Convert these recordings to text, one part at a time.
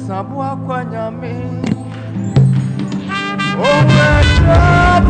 Sabua Kwanyami. Oh, my God,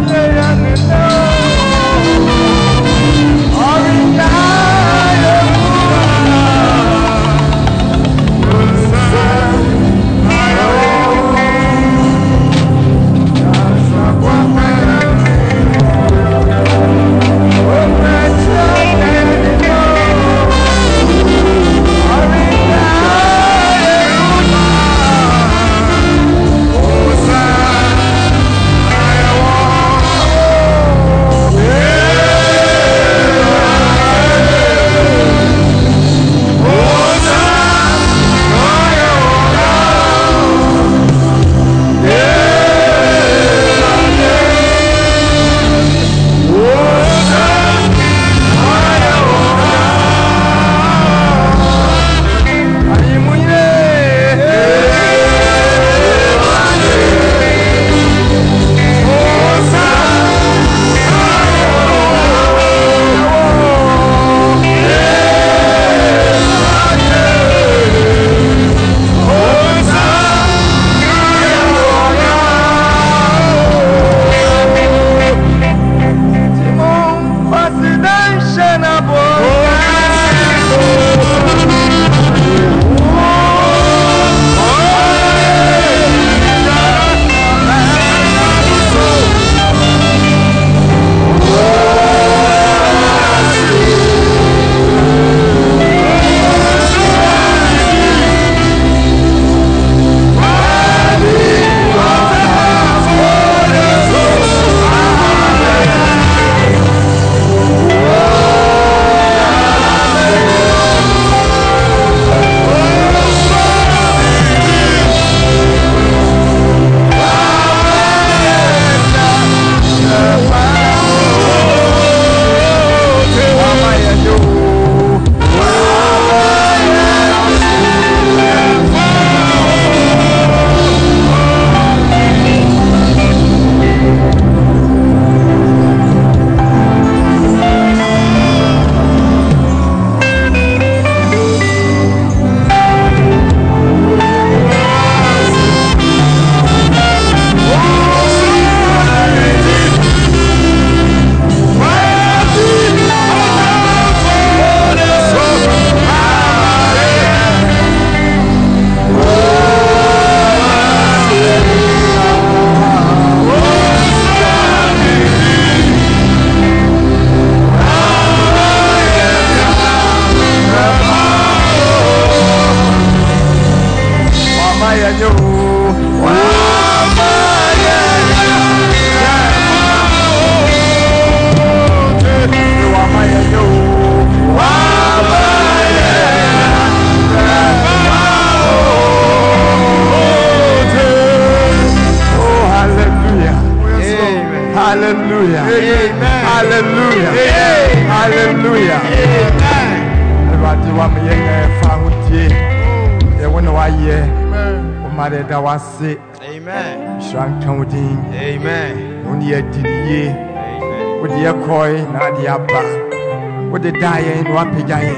Hallelujah. Amen. Hallelujah. Amen. Hallelujah. Amen. Everybody want me in Fahuti. They want to why Omare Dawasi. Amen. Shank Kaudin. Amen. Only a DDA. Amen. With the Akoi, Nadiaba. With the Dayan, Wapigaye.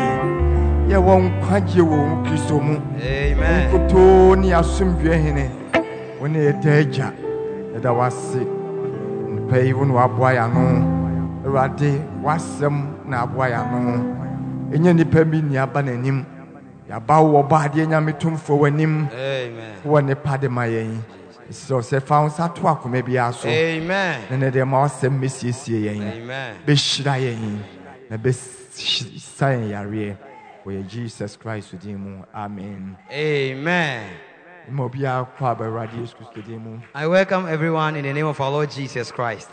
Ya won't quite you, Kisomu. Amen. Kutoni Asumbiahine. When they deja, that I was sick. Pay even Wabuayano. Rade was some Nabuayano. In any pembi near Bananim. Yabaw body and Yamitum for him. Amen. When the Pademaye. So se found Satwaku maybe also. Amen. And the mouse and Mrs. Amen. Bishraye. The best sign Yare. Where Jesus Christ with him. Amen. Amen. I welcome everyone in the name of our Lord Jesus Christ.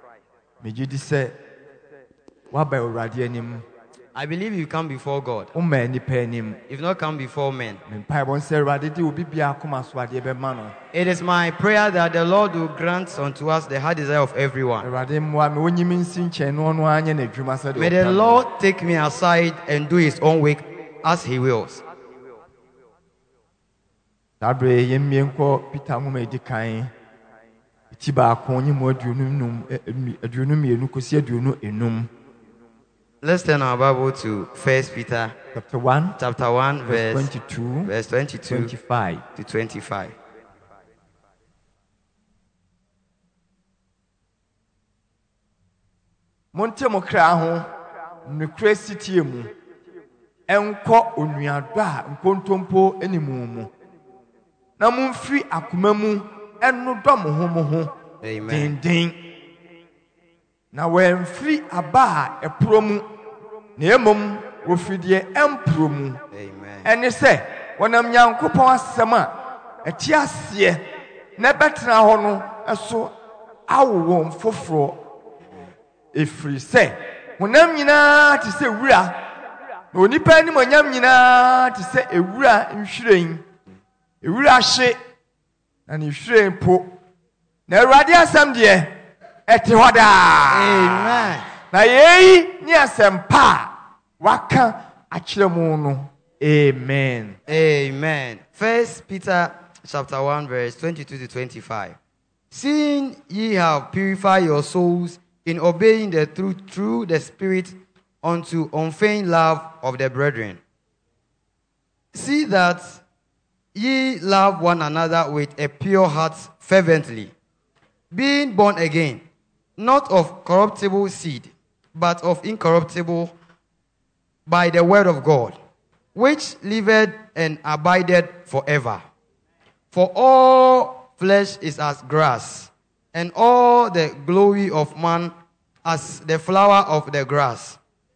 I believe you come before God. If not come before men. It is my prayer that the Lord will grant unto us the heart desire of everyone. May the Lord take me aside and do his own work as he wills. Let's turn our Bible to 1 Peter chapter 1, chapter 1, verse 22, verse 22 25. to 25. Monte mo kra ho nukre sitie mu enko onuado a nkontompo animu mu na mumfiri akoma mu eno dɔ mo ho Amen. den na wemfiri aba a epro mu na emom wofidie empro mu Amen. ene se wonam Nyankopɔn asɛm a ɛte aseɛ na bɛtena hɔ no ɛso awo mfoforo efiri sɛ wonam nyinaa te sɛ wura na onipa anim onyam nyinaa te sɛ ewura nhwiren ewura hye na ne nhwiren po na Awurade asɛm deɛ ɛte hɔ daa. Amen. Na yei ni asɛm pa waka akyerɛ mu no. Amen. Amen. 1 Peter chapter 1, verse 22 to 25. Seeing ye have purified your souls in obeying the truth through the Spirit unto unfeigned love of the brethren. See that ye love one another with a pure heart fervently, being born again, not of corruptible seed, but of incorruptible, by the word of God, which liveth and abideth forever. For all flesh is as grass, and all the glory of man as the flower of the grass.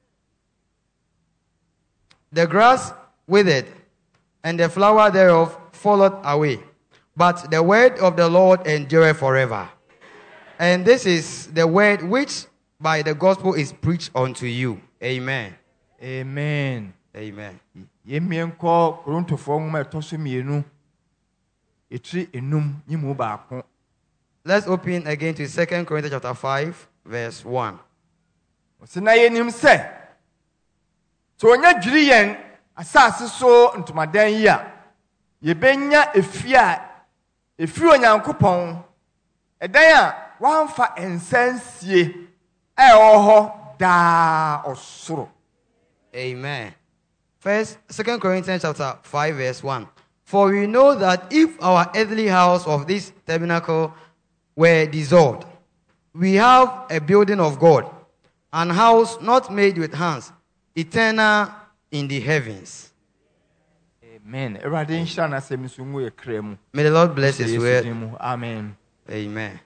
The grass withered, and the flower thereof falleth away. But the word of the Lord endureth forever. And this is the word which by the gospel is preached unto you. Amen. Amen. Amen. Yemienko Korintofoɔ nwoma ɛtɔ mienu etri enum nyimu baako. Let's open again to 2 Corinthians chapter 5, verse 1. Osina yenim sɛ so onya dwiri yɛn asase so ntomadan yi a yebenya efia efiri Onyankopɔn ɛdan a wɔamfa ensansie ɛwɔ hɔ daa ɔsoro. Amen. 2 Corinthians chapter 5, verse 1. For we know that if our earthly house of this tabernacle were dissolved, we have a building of God, an house not made with hands, eternal in the heavens. Amen. Awurade nhyira na sɛ miso ngu ekra mu. May the Lord bless His word. Amen. Amen.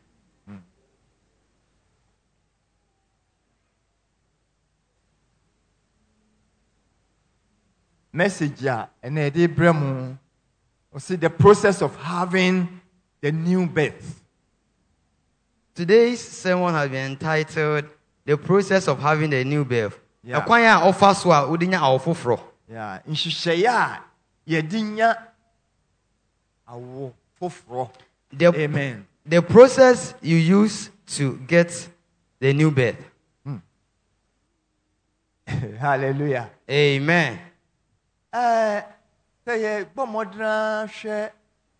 Message ya ene ede bremu o see the process of having the new birth. Today's sermon has been entitled The Process of Having a New Birth. Yeah. Ɛkwan a ɔfa so a wode nya awofoforo. Yeah, nhyehyɛe a yɛde nya awo foforo. Amen. The process you use to get the new birth. Hallelujah. Amen. Sɛ yɛ bɔ mmɔdena hwɛ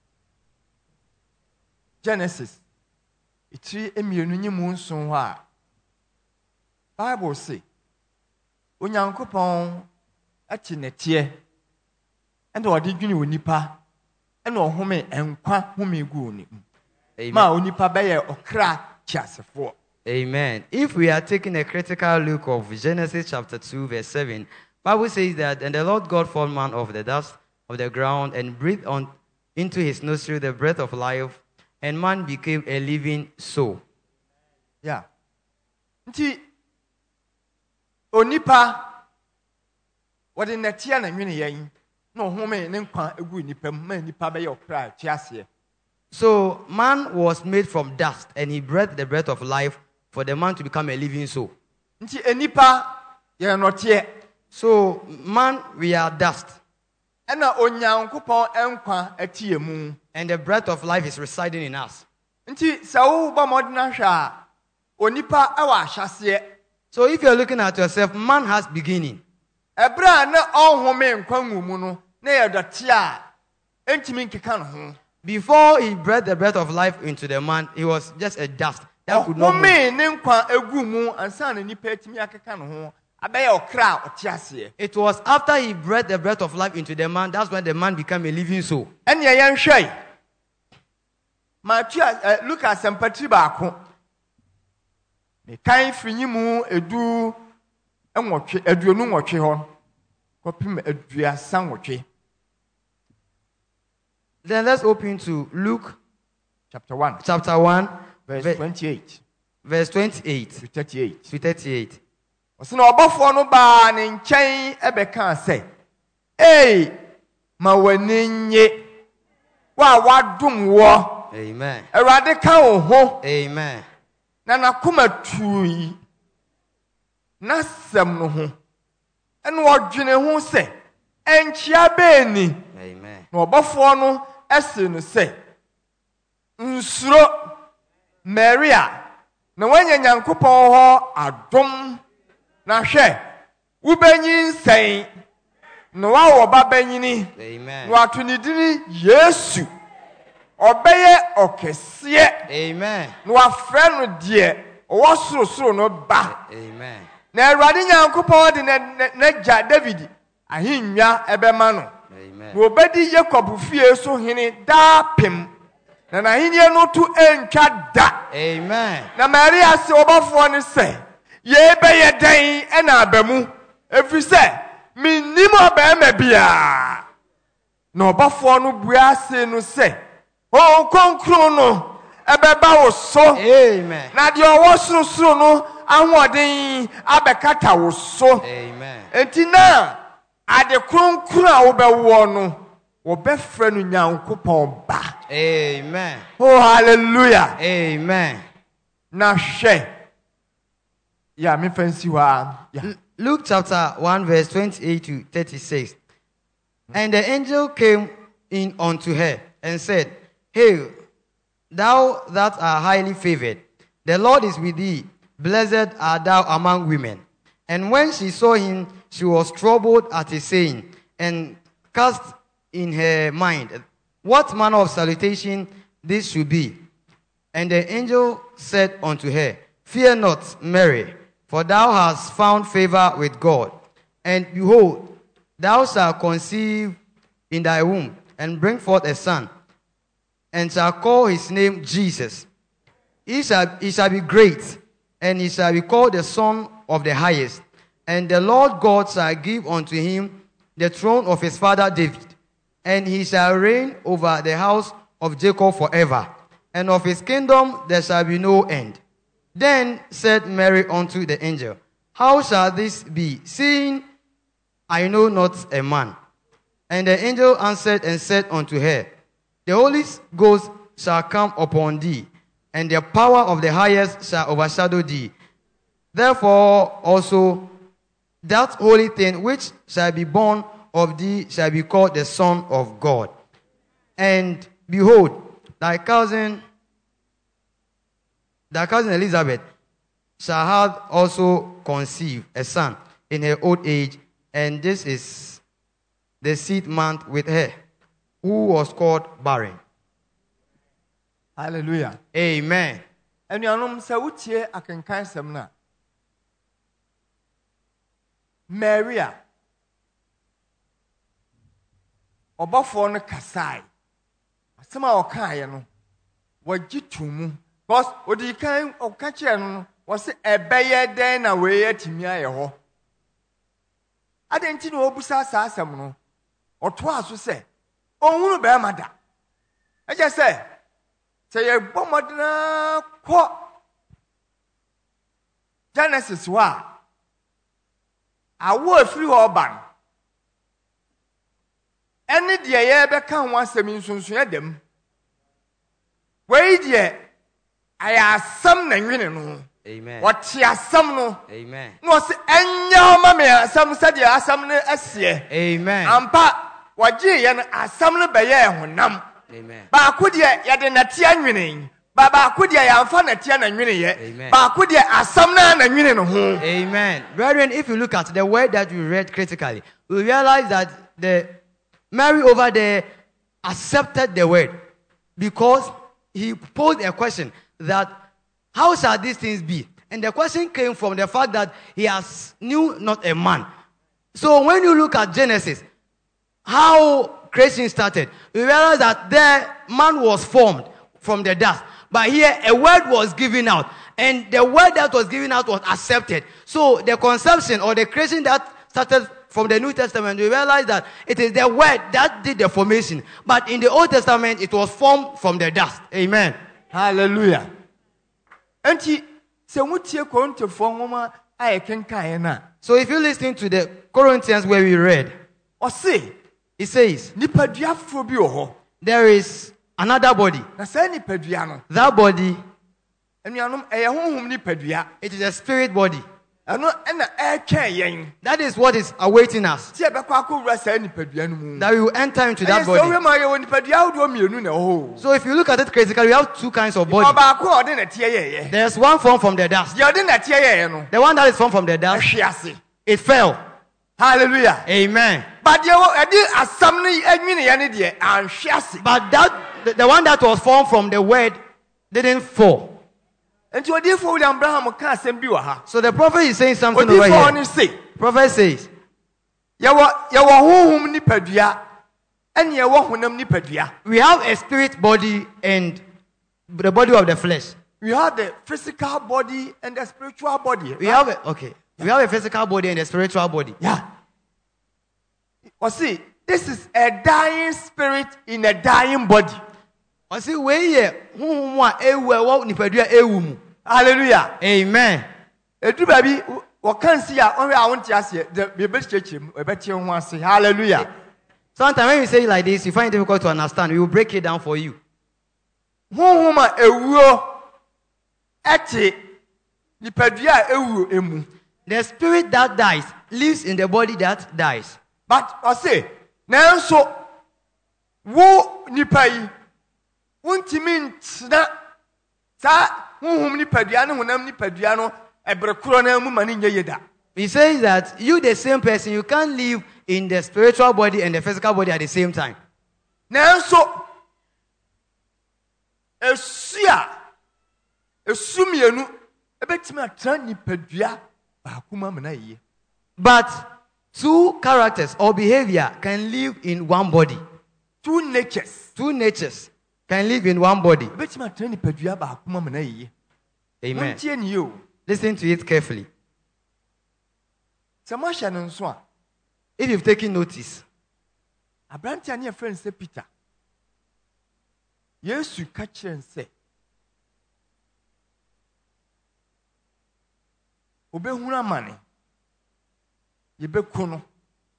Genesis etiri emienu nyimu nson hɔ a Bible say Onyankopɔn ate neteɛ ɛna ɔde dwene onipa ɛna ɔhome nkwa home gu ne mu ma onipa bɛyɛ ɔkra kyiasefoɔ. Amen. If we are taking a critical look of Genesis chapter 2 verse 7, Bible says that, and the Lord God formed man of the dust of the ground and breathed into his nostril the breath of life, and man became a living soul. Yeah. Nti onipa wɔde neteɛ na nwene yɛn na ɔhome ne nkwa egu nipa mu ma nipa bɛyɛ ɔkra kyiaseɛ. So man was made from dust, and he breathed the breath of life for the man to become a living soul. Nti enipa yɛ nɔteɛ. So man, we are dust. Ɛna Onyankopɔn nkwa atie mu. And the breath of life is residing in us. Nti sɛ wo bɔ mmɔdena hwɛ a onipa ɛwɔ ahyɛseɛ. So if you're looking at yourself, man has beginning. Ɛbrɛ a na ɔnhome nkwa ngu mu no na yɛ dɔte a ɛntumi nkeka ne ho. Before he breathed the breath of life into the man, he was just a dust that could not move. Ne nkwa egu mu ansa na nipa etimi akeka ne ho abɛyɛ ɔkra a ɔte aseɛ. It was after he breathed the breath of life into the man, that's when the man became a living soul. Ɛnea yɛnhwɛ yi. Matua Luka asɛmpatiri baako. Mekan firi nyi mu aduonu nwɔtwe hɔ. Kɔpem aduasa nwɔtwe. Then let's open to Luke Chapter 1. Verse 28. Verse 28 To 38. to 38. Ɔsɛ na ɔbɔfoɔ no baa ne nkyɛn ɛbɛka sɛ, "Ei, ma w'ani nye, wa wadom wɔ, Amen. Awurade ka wo ho, Amen. na n'akoma tui, n'asɛm no ho, ɛna ɔdwene ho sɛ, ɛnkyea bɛɛni." Amen. Na ɔbɔfoɔ no ɛse no sɛ, "Nsuro, Maria, na wanya Nyankopɔn hɔ adom. Na hwɛ, wobɛnyi nsɛn, na woawɔ ba bɛnyini, Amen. na wato ne dini Yesu. Ɔbɛyɛ ɔkɛseɛ, Amen. na wafrɛ no deɛ ɔwɔ sorosoro no ba. Amen. Na Awurade Nyankopɔn de n'agya David ahennwa ɛbɛma no. Amen. Na obɛdi Yakob fie so hene daapem, na n'ahenni no to ɛntwa da. Amen. Na Maria se ɔbɔfoɔ no sɛ, yɛbɛyɛ dɛn ɛna aba mu, ɛfiri sɛ minnim ɔbarima biara. Na ɔbɔfoɔ no bua se no sɛ, Honhom Kronkron no ɛbɛba wo so, Amen. na deɛ ɔwɔ sorosoro no ahoɔden abɛkata wo so. Amen. Enti na ade kronkron a wobɛwɔ no, wɔbɛfrɛ no Nyankopɔn ba. Amen. Oh, hallelujah. Amen. Na hwɛ. Yeah, me fancy wa. Yeah. Luke chapter 1, verse 28 to 36. And the angel came in unto her and said, Hail, thou that art highly favored, the Lord is with thee. Blessed art thou among women. And when she saw him, she was troubled at his saying, and cast in her mind what manner of salutation this should be. And the angel said unto her, Fear not, Mary, for thou hast found favor with God. And behold, thou shalt conceive in thy womb, and bring forth a son, and shall call his name Jesus. He shall be great, and he shall be called the Son of the Highest. And the Lord God shall give unto him the throne of his father David, and he shall reign over the house of Jacob forever, and of his kingdom there shall be no end. Then said Mary unto the angel, How shall this be, seeing I know not a man? And the angel answered and said unto her, The Holy Ghost shall come upon thee, and the power of the highest shall overshadow thee. Therefore also that holy thing which shall be born of thee shall be called the Son of God. And behold, thy cousin Elizabeth shall have also conceived a son in her old age, and this is the 6th month with her, who was called barren. Hallelujah. Amen. Anuanom sɛ wotie akenkan sɛm no a, Maria ɔbɔfoɔ no kasae. Asɛm a ɔkaeɛ no, wɔgye to mu. Because odi kan ɔka kyerɛ no, wɔse ɛbɛyɛ dɛn na wei atumi ayɛ hɔ. Adɛn nti na ɔbusa saa asɛm no, ɔtoa so sɛ, ɔnhunu bɛrima da. Ɛgye sɛ yɛbɔ mmɔdena kɔ Genesis hɔ a, awo afiri hɔ ba no, ɛne deɛ yɛbɛka ho asɛm nsonsoyɛ dɛm. Wei deɛ ayɛ asɛm na nwene no. Amen. Wɔte asɛm no. Amen. Na wɔse ɛnyɛ ɔma me asɛm sɛdeɛ asɛm no ɛseɛ. Amen. Ampa wɔgye yɛ no asɛm no bɛyɛ honam. Amen. Baako deɛ yɛde natea nwene. Baako deɛ yɛamfa natea na nwene yɛ. Amen. Baako deɛ asɛm na nwene no ho. Amen. Brethren, if you look at the word that we read critically, we realize that the Mary over there accepted the word because he posed a question that how shall these things be? And the question came from the fact that he has knew not a man. So when you look at Genesis, how creation started, you realize that the man was formed from the dust. But here a word was given out. And the word that was given out was accepted. So the conception or the creation that started from the New Testament, we realize that it is the word that did the formation. But in the Old Testament, it was formed from the dust. Amen. Hallelujah. Enti se mutie Korintofo nwoma aye kenkan na. So if you listen to the Corinthians where we read, Ose it says, nipadua foro bi ho. there is another body. Na say nipadua no. That body, Enuanom eye honhom nipadua. it is a spirit body. Eno na twen yen. That is what is awaiting us. Tie be kwa akowura say nipadua no mu. That we will enter into that So we body. ma ye won nipadua do mienu na ho. So if you look at it critically, we have two kinds of body. Oba ko ode na tie ye. There's one formed from the dust. Ye ode na tie ye no. The one that is formed from the dust, Ahwe ase. it fell. Hallelujah. Amen. But ye odi asam no anwine ye ne de ahwe ase. But that the one that was formed from the word didn't fall. Enti odifo William Abraham ka asem bi wa ha. So the prophet is saying something over Odifo here. oni say, Prophet says, ye wo honhom nipadua, ene ye wo honam nipadua. we have a spirit body and the body of the flesh. We have the physical body and the spiritual body. We have a physical body and a spiritual body. Yeah. Or see, this is a dying spirit in a dying body. I see where here ewu. Hallelujah. Amen. Edu baby, we can see ya only I want to ask you the Bible church we better want say hallelujah. Sometimes when we say it like this, you find it difficult to understand. We will break it down for you. Honhoma ewuo eti nipadua ewuo emu. The spirit that dies lives in the body that dies. But I say, nanso wo nipa yi wontimi ntsena sa honhom nipadua no honam nipadua no ebrekoro na mu mani nye yeda. He says that you, the same person, you can't live in the spiritual body and the physical body at the same time. Nanso esumienu ebetimi atra nipadua ba kuma mena yi. But two characters or behavior can live in one body. Two natures. Two natures can live in one body. Ebetimi atra nipadua ba kuma mena yi. Amen. Montie ni yo. Listen to it carefully. Samasha no nso a. If you've taken notice, Abrantia ne friend say Peter. Yesu ka kire nse. Obehunu amane. Yebeku no.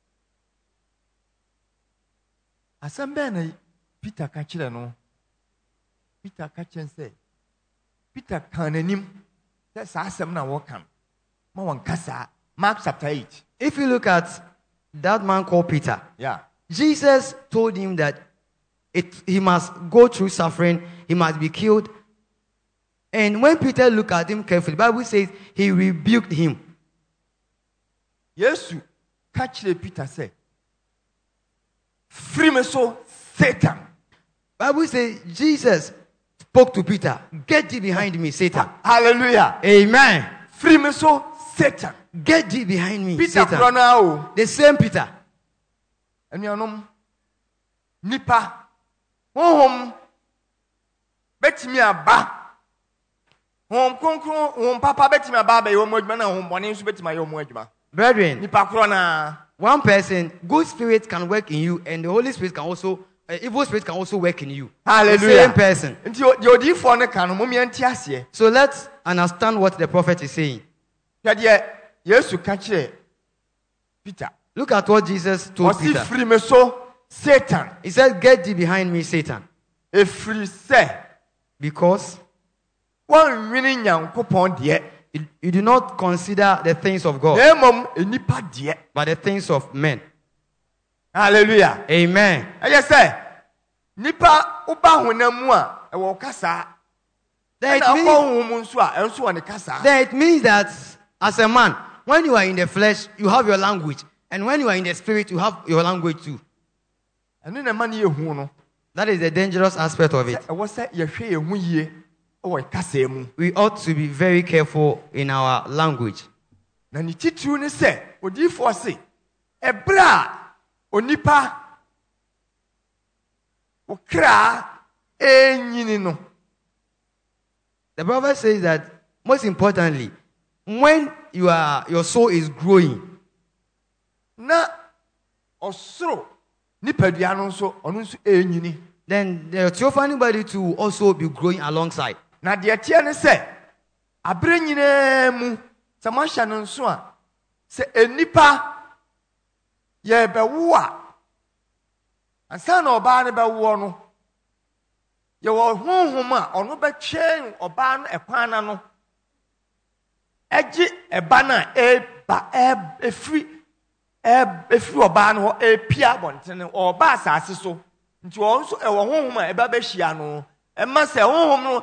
Asamba na Peter ka kire no. Peter ka kire nse. Peter kan anim. That's asem na wo kan. Ma won kasa. Mark chapter 8. if you look at that man called Peter, Yeah. Jesus told him that he must go through suffering, he must be killed. And when Peter looked at him carefully, the Bible says he rebuked him. Yesu ka kire Peter say, "Free me so Satan." Bible says Jesus spoke to Peter, "Get thee behind me, Satan." Hallelujah. Amen. Free me so Satan. Get thee behind me, Peter Satan. krona o. The same Peter. Anuanom nipa honhom betimi aba. Honhom konkron honhom papa betimi aba ba yo mo adwuma na honhom bone nso betimi ayo mo adwuma. Brethren, Nipa krona. one person, good spirit can work in you, and the Holy Spirit can also, evil spirit can also work in you. Hallelujah. The same person. Nti the odifo ne kan no mo mianti ase. So let's understand what the prophet is saying. Ya de Yesu ka kire Peter. Look at what Jesus told Osi Peter. free me so Satan. He said, "Get thee behind me, Satan." E free say Because one winning Nyankopon de. you do not consider the things of God, Emom enipa de. but the things of men. Hallelujah. Amen. Yes sir. Nipa uba honam a e wo kasa. Then Na it, means, honhom nso a enso wo ne kasa. then it means that as a man, when you are in the flesh, you have your language. And when you are in the spirit, you have your language too. Eno na man ye hu no. That is the dangerous aspect of it. E wo say ye hwe ye hu yie. ɛwɔ kasa mu. We ought to be very careful in our language. Na ne titiriw ne sɛ odiyifoɔ se ɛberɛ a onipa okra enyini no. The prophet says that most importantly, when your soul is growing, Na ɔsoro nipadua no nso ɔno nso enyini. then the theophany body to also be growing alongside. Na deɛ teɛ ne sɛ abere nyinaa mu sɛ moahyɛ no nso a sɛ enipa yɛbɛwo a ansa na ɔbaa no bɛwoɔ no yɛwɔ honhom a ɔno bɛtwɛn ɔbaa no ɛkwan na no ɛgye ɛba no a efiri ɔbaa no hɔ epia abɔntene ɔbaa asase so nti ɔno nso ɛwɔ honhom a ɛba bɛhyia no ɛma sɛ honhom no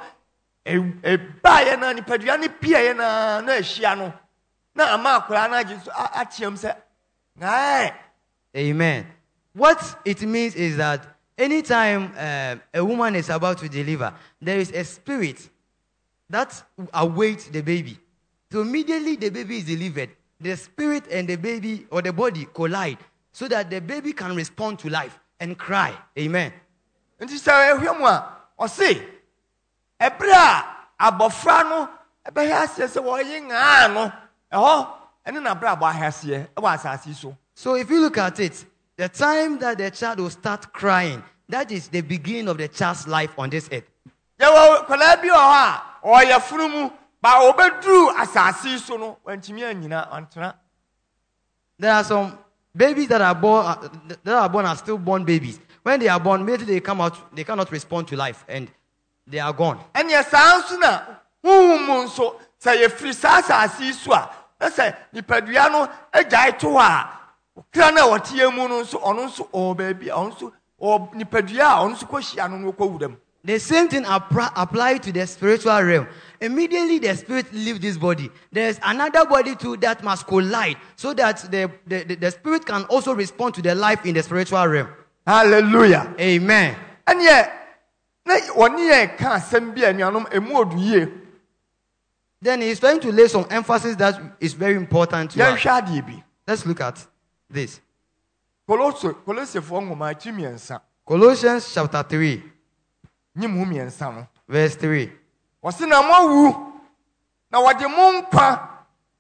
ɛbaeɛ na nipadua no piaeɛ na ahyia no na ama akwaraa no agye so akyeam sɛ ngae. Amen. What it means is that anytime a woman is about to deliver, there is a spirit that awaits the baby. So immediately the baby is delivered, the spirit and the baby or the body collide so that the baby can respond to life and cry. Amen. Nti sɛ ehwɛ mu a ɔse ɛberɛ a abɔfra no ɛbɛhɛ aseɛ sɛ wɔyɛ ngaa no ɛhɔ ɛne na berɛ a abɔ ahɛ aseɛ ɛwɔ asase so. So if you look at it, the time that the child will start crying, that is the beginning of the child's life on this earth. Yɛwɔ kwadaa bi wɔ hɔ a ɔyɛ funu mu ba ɔbɛduru asase so no wantumi anyina ɔntena. There are some babies that are born as stillborn babies. When they are born, immediately they come out, they cannot respond to life and they are gone. Ɛnneɛ saa nso na huhu mu nso sɛ yɛfiri saa asase so a na sɛ nipadua no agyae to hɔ a kra na wɔteɛ mu no nso ɔno nso ɔwɔ baabi ɔno nso ɔwɔ nipadua a ɔno nso kɔhyia no kɔwu dam. The same thing apply to the spiritual realm. Immediately the spirit leaves this body, there's another body too that must collide so that the spirit can also respond to the life in the spiritual realm. Hallelujah. Amen. Ɛnneɛ na wɔne yɛ ka asɛm bi a anuanom emu odu yie. Then he's trying to lay some emphasis that is very important to us. Yɛnhwɛ adeɛ bi. Let's look at this. Kolosifoɔ nwoma akyi mmiɛnsa. Colossians chapter 3, Nyimu mmiɛnsa no. verse 3. Wɔse na moawu na wɔde mo nkwa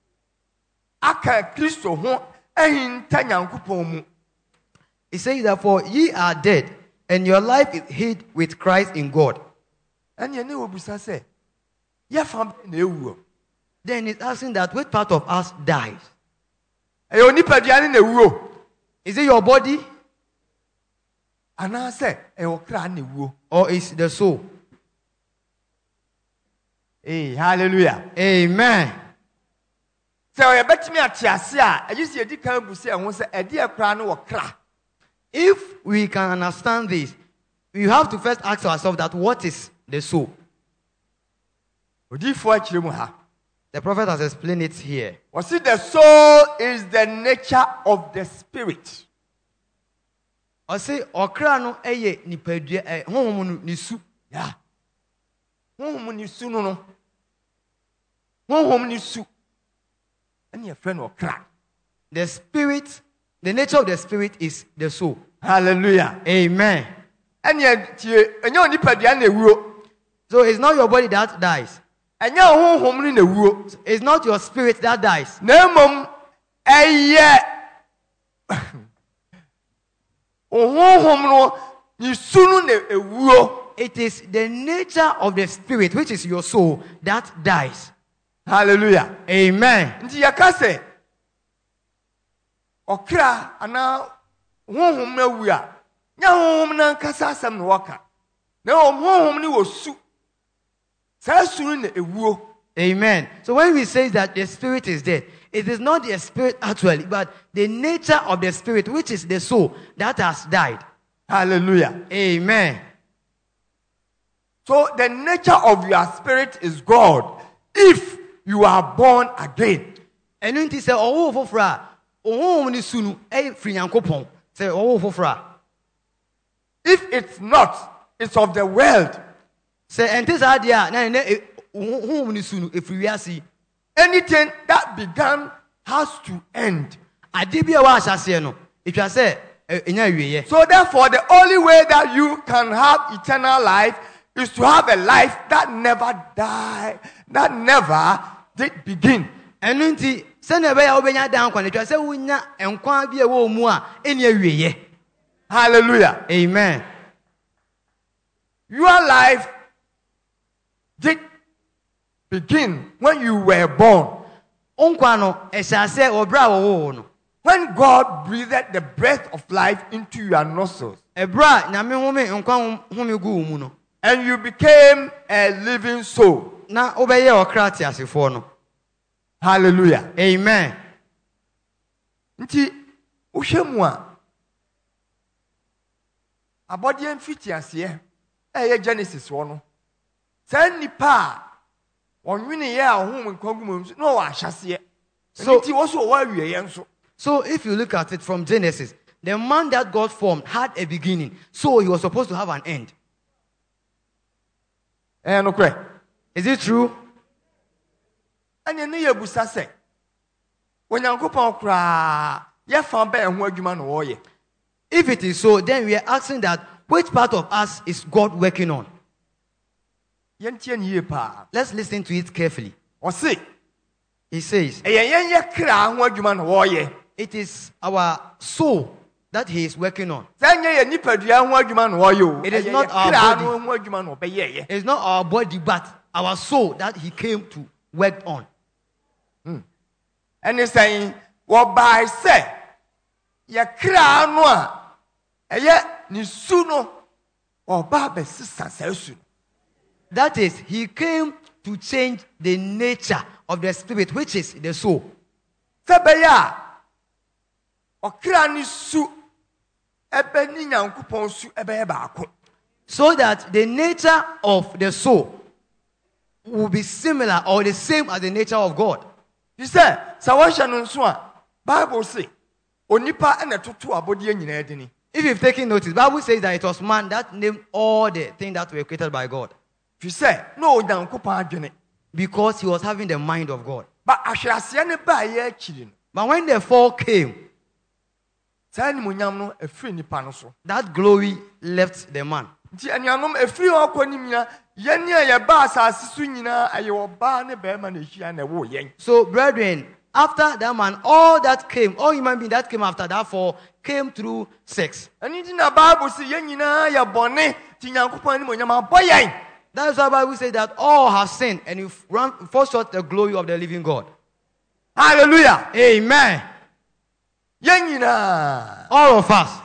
aka Kristo ho ahinta Nyankopɔn mu. It says that for ye are dead, and your life is hid with Christ in God. Ɛnneɛ ne wɔbusa sɛ yɛfa na ewu. Then it's asking that which part of us dies? Ɛyɛ onipadua ne na ewu. Is it your body Anaasɛ ɛyɛ ɔkra na ewu. or is the soul? Hallelujah. Amen. Sɛ yɛbɛtumi ate ase a ɛgye sɛ yɛdi kan bu sɛ ɛho sɛ ɛdeɛ kra no wɔ kra. If we can understand this, we have to first ask ourselves that what is the soul? Odiyifoɔ akyerɛ mu ha. The prophet has explained it here. Wɔse the soul is the nature of the spirit. I say okra no eye nipadua honhom no nisu. Yeah. Honhom ni su no no. Honhom ni su. And your friend will cry. The spirit, the nature of the spirit is the soul. Hallelujah. Amen. And yet, and you only put the end. So it's not your body that dies. And your home in the world. It's not your spirit that dies. No, mum. It is the nature of the spirit, which is your soul, that dies. Hallelujah. Amen. Nti yakase okra ana honhom na wu a nya honhom na kasa asem na waka na honhom ni wosu sa suru na ewuo. Amen. So when we say that the spirit is dead, it is not the spirit actually, but the nature of the spirit, which is the soul, that has died. Hallelujah. Amen. So the nature of your spirit is God if you are born again. And when you say, oh, fofra, oh, ni sunu, eh, free yankopon. Say, oh, fofra. If it's not, it's of the world. Say and this idea na who ni sunu efiriasi. Anything that began has to end. Ade bia wa ahyase no. Etwa say enya wieye. So therefore, the only way that you can have eternal life is to have a life that never died, that never did begin. Enu nti se na be ya obenya dan kwa etwa say wonya enkwa bia wo mu a eni wieye. Hallelujah. Amen. Your life did begin when you were born. Onkwa no ehyase obra wo no. When God breathed the breath of life into your nostrils. Ebra nyame home enkwa home gu mu no. And you became a living soul. Na obeye okrati asefo no. Hallelujah. Amen. Nti uhwemu a abode mfiti ase e Genesis wo no. Say nipa onwene ye a hom nkogum no wa ahyase. So nti wo so wa wiye nso. So if you look at it from Genesis, the man that God formed had a beginning. So he was supposed to have an end. No correct. Is it true? And you need busa say. When Yankopon kra ye fan be ho adwuma no wo ye. If it is so, then we are asking that which part of us is God working on? Yentie ni ye pa. Let's listen to it carefully. O say he says, ye kra ho adwuma no wo ye. It is our soul that he is working on. It is not our body. It is not our body, but our soul that he came to work on. And he's saying, what by say, ya kra no a eye ni suno oba be sisansa. That is, he came to change the nature of the spirit, which is the soul. Sebeya okra ni su ebe ni Nyankopon su ebe baako. So that the nature of the soul will be similar or the same as the nature of God. You say, Sawasha no so a Bible say, onipa ene toto abode nyina edini. If you've taken notice, Bible says that it was man that named all the things that were created by God. You say, no Nyankopon adwene. Because he was having the mind of God. But when the fall came, that glory left the man. So, brethren, after that man, all that came, all human beings that came after that fall, came through sex. That is why the Bible says that all have sinned and you fall short the glory of the living God. Hallelujah. Amen. All of us.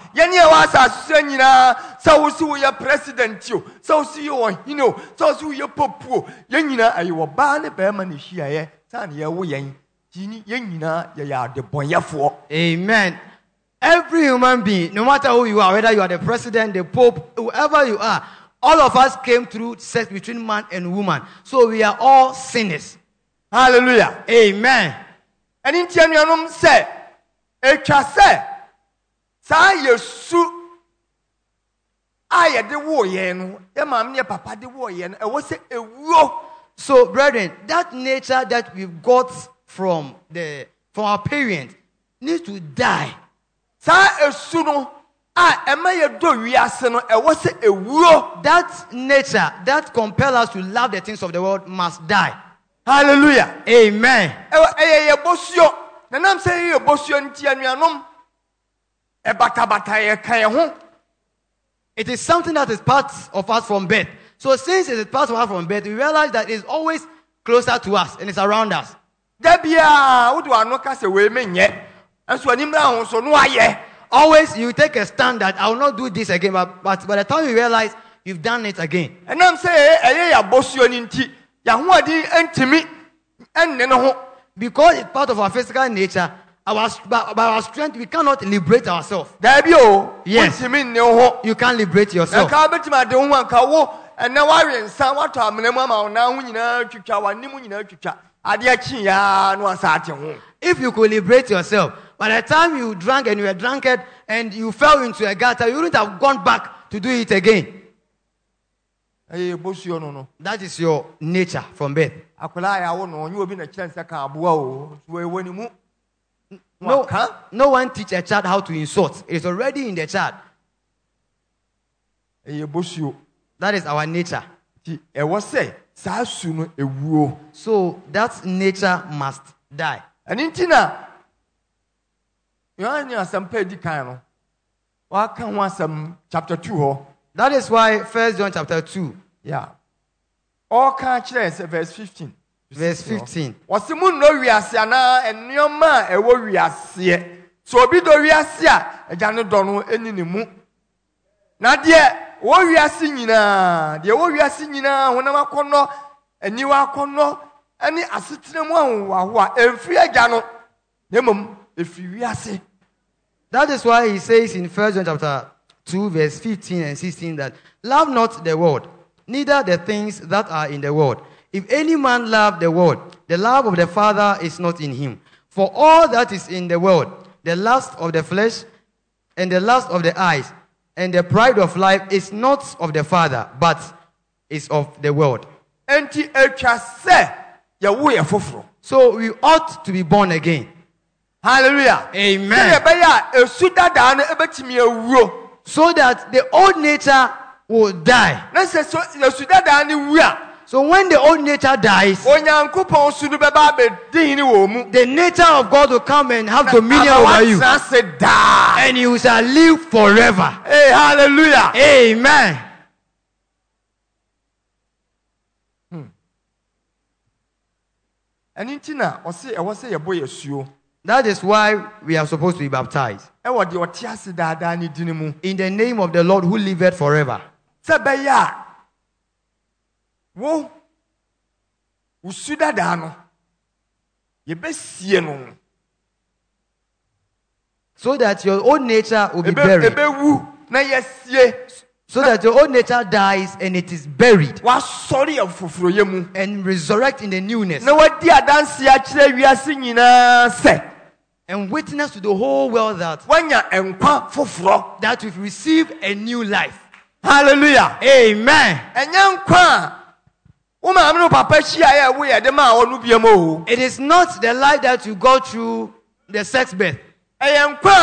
So we are president, so see you know, so see you popo. Yenina, are you a ban a bearman is here? Tanya, we yenina, ya the boyafo. Amen. Every human being, no matter who you are, whether you are the president, the pope, whoever you are, all of us came through sex between man and woman. So we are all sinners. Hallelujah. Amen. And in Tianyanum say, Echa say, Sa Yesu Aya de wo yen, ya mam ne papa de wo yen, e was a wo. So, brethren, that nature that we got from our parents needs to die. Sa esu no that nature that compels us to love the things of the world must die. Hallelujah. Amen. It is something that is part of us from birth. So since it is part of us from birth, we realize that it is always closer to us and it's around us. Always you take a stand that I will not do this again, but by the time you realize you've done it again. And I'm saying, because it's part of our physical nature, by our strength, we cannot liberate ourselves. Yes. You can't liberate yourself. And now if you could liberate yourself, by the time you drank and you were drunkard and you fell into a gutter, you wouldn't have gone back to do it again. ɛyɛ bosuo no. That is your nature from birth. Akwala ya wo no, onye obi na kyerɛ nsa ka aboa o. So ewo ni mu. No one teach a child how to insult. It is already in the child. Ɛyɛ bosuo. That is our nature. Ti ɛwɔ sɛ saa su no ewuo. So that nature must die. Ɛni ntina Yohane asɛmpa edi kan no. Waka ho asɛm chapter 2 hɔ. That is why 1 John chapter 2. Yeah. All can kyerɛ verse 15. Verse 15. Wɔsi mu no wiase ana ennioma a ɛwɔ wiase. So obi do wiase a agya no dɔ no eni ne mu. Na deɛ wo wiase nyinaa, deɛ wo wiase nyinaa honam akɔnnɔ, aniwa akɔnnɔ, ɛne asetena mu ahoho a emfi agya no. Na mmom efi wiase. That is why he says in 1 John chapter 2 verse 15 and 16 that love not the world, neither the things that are in the world. If any man love the world, the love of the Father is not in him. For all that is in the world, the lust of the flesh and the lust of the eyes and the pride of life is not of the Father, but is of the world. Enti etwa sɛ yɛ wo yɛ foforo. So we ought to be born again. Hallelujah. Amen. So that the old nature will die. So when the old nature dies, the nature of God will come and have dominion over you. And you shall live forever. Hey, hallelujah. Amen. That is why we are supposed to be baptized. In the name of the Lord who liveth forever. So that your own nature will be buried. So that your old nature dies and it is buried and resurrect in the newness. And witness to the whole world that we've received a new life. Hallelujah. Amen. It is not the life that you go through the sex birth. It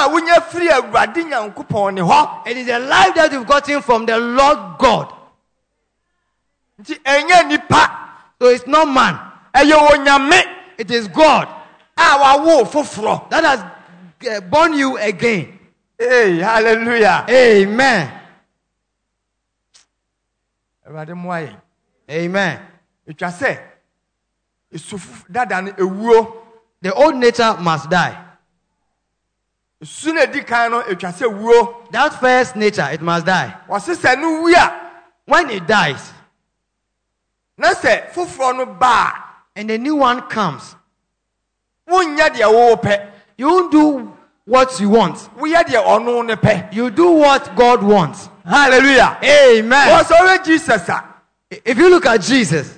is the life that you've gotten from the Lord God. So it's not man. It is God that has born you again. Hey, hallelujah. Amen. Amen. The old nature must die. That first nature, it must die. When it dies, and the new one comes, you won't do what you want. You do what God wants. Hallelujah. Amen. Jesus. If you look at Jesus,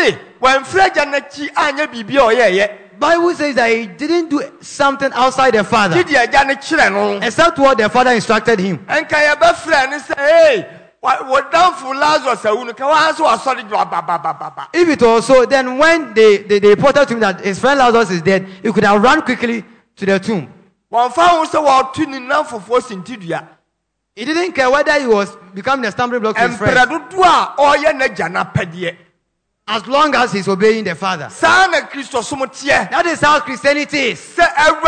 Bible says that he didn't do something outside the Father, except what the Father instructed him. If it was so, then when they reported to him that his friend Lazarus is dead, he could have run quickly to the tomb. He didn't care whether he was becoming a stumbling block to his friend, as long as he's obeying the Father. That is how Christianity is.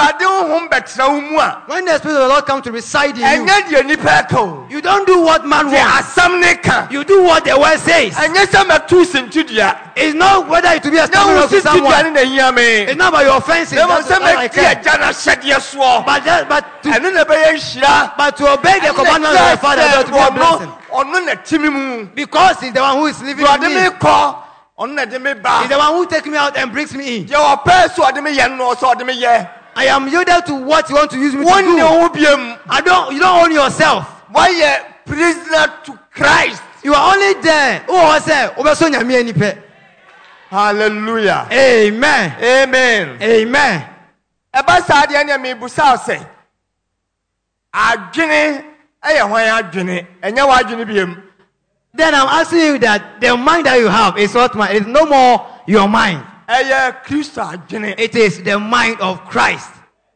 When the Spirit of the Lord comes to reside in you, you don't do what man wants. You do what the word says. It's not whether it will be a stumbling block to someone. It's not about your offenses. But to obey the commandments of the Father, to be a blessing. Because he's the one who is living in me. He's the one who takes me out and brings me in. I am yielded to what you want to use me to do. You don't own yourself. Why a prisoner to Christ? You are only there. Hallelujah. Amen. Amen. Amen. Then I'm asking you that the mind that you have is what mind? It's no more your mind. Kristo adwene. It is the mind of Christ.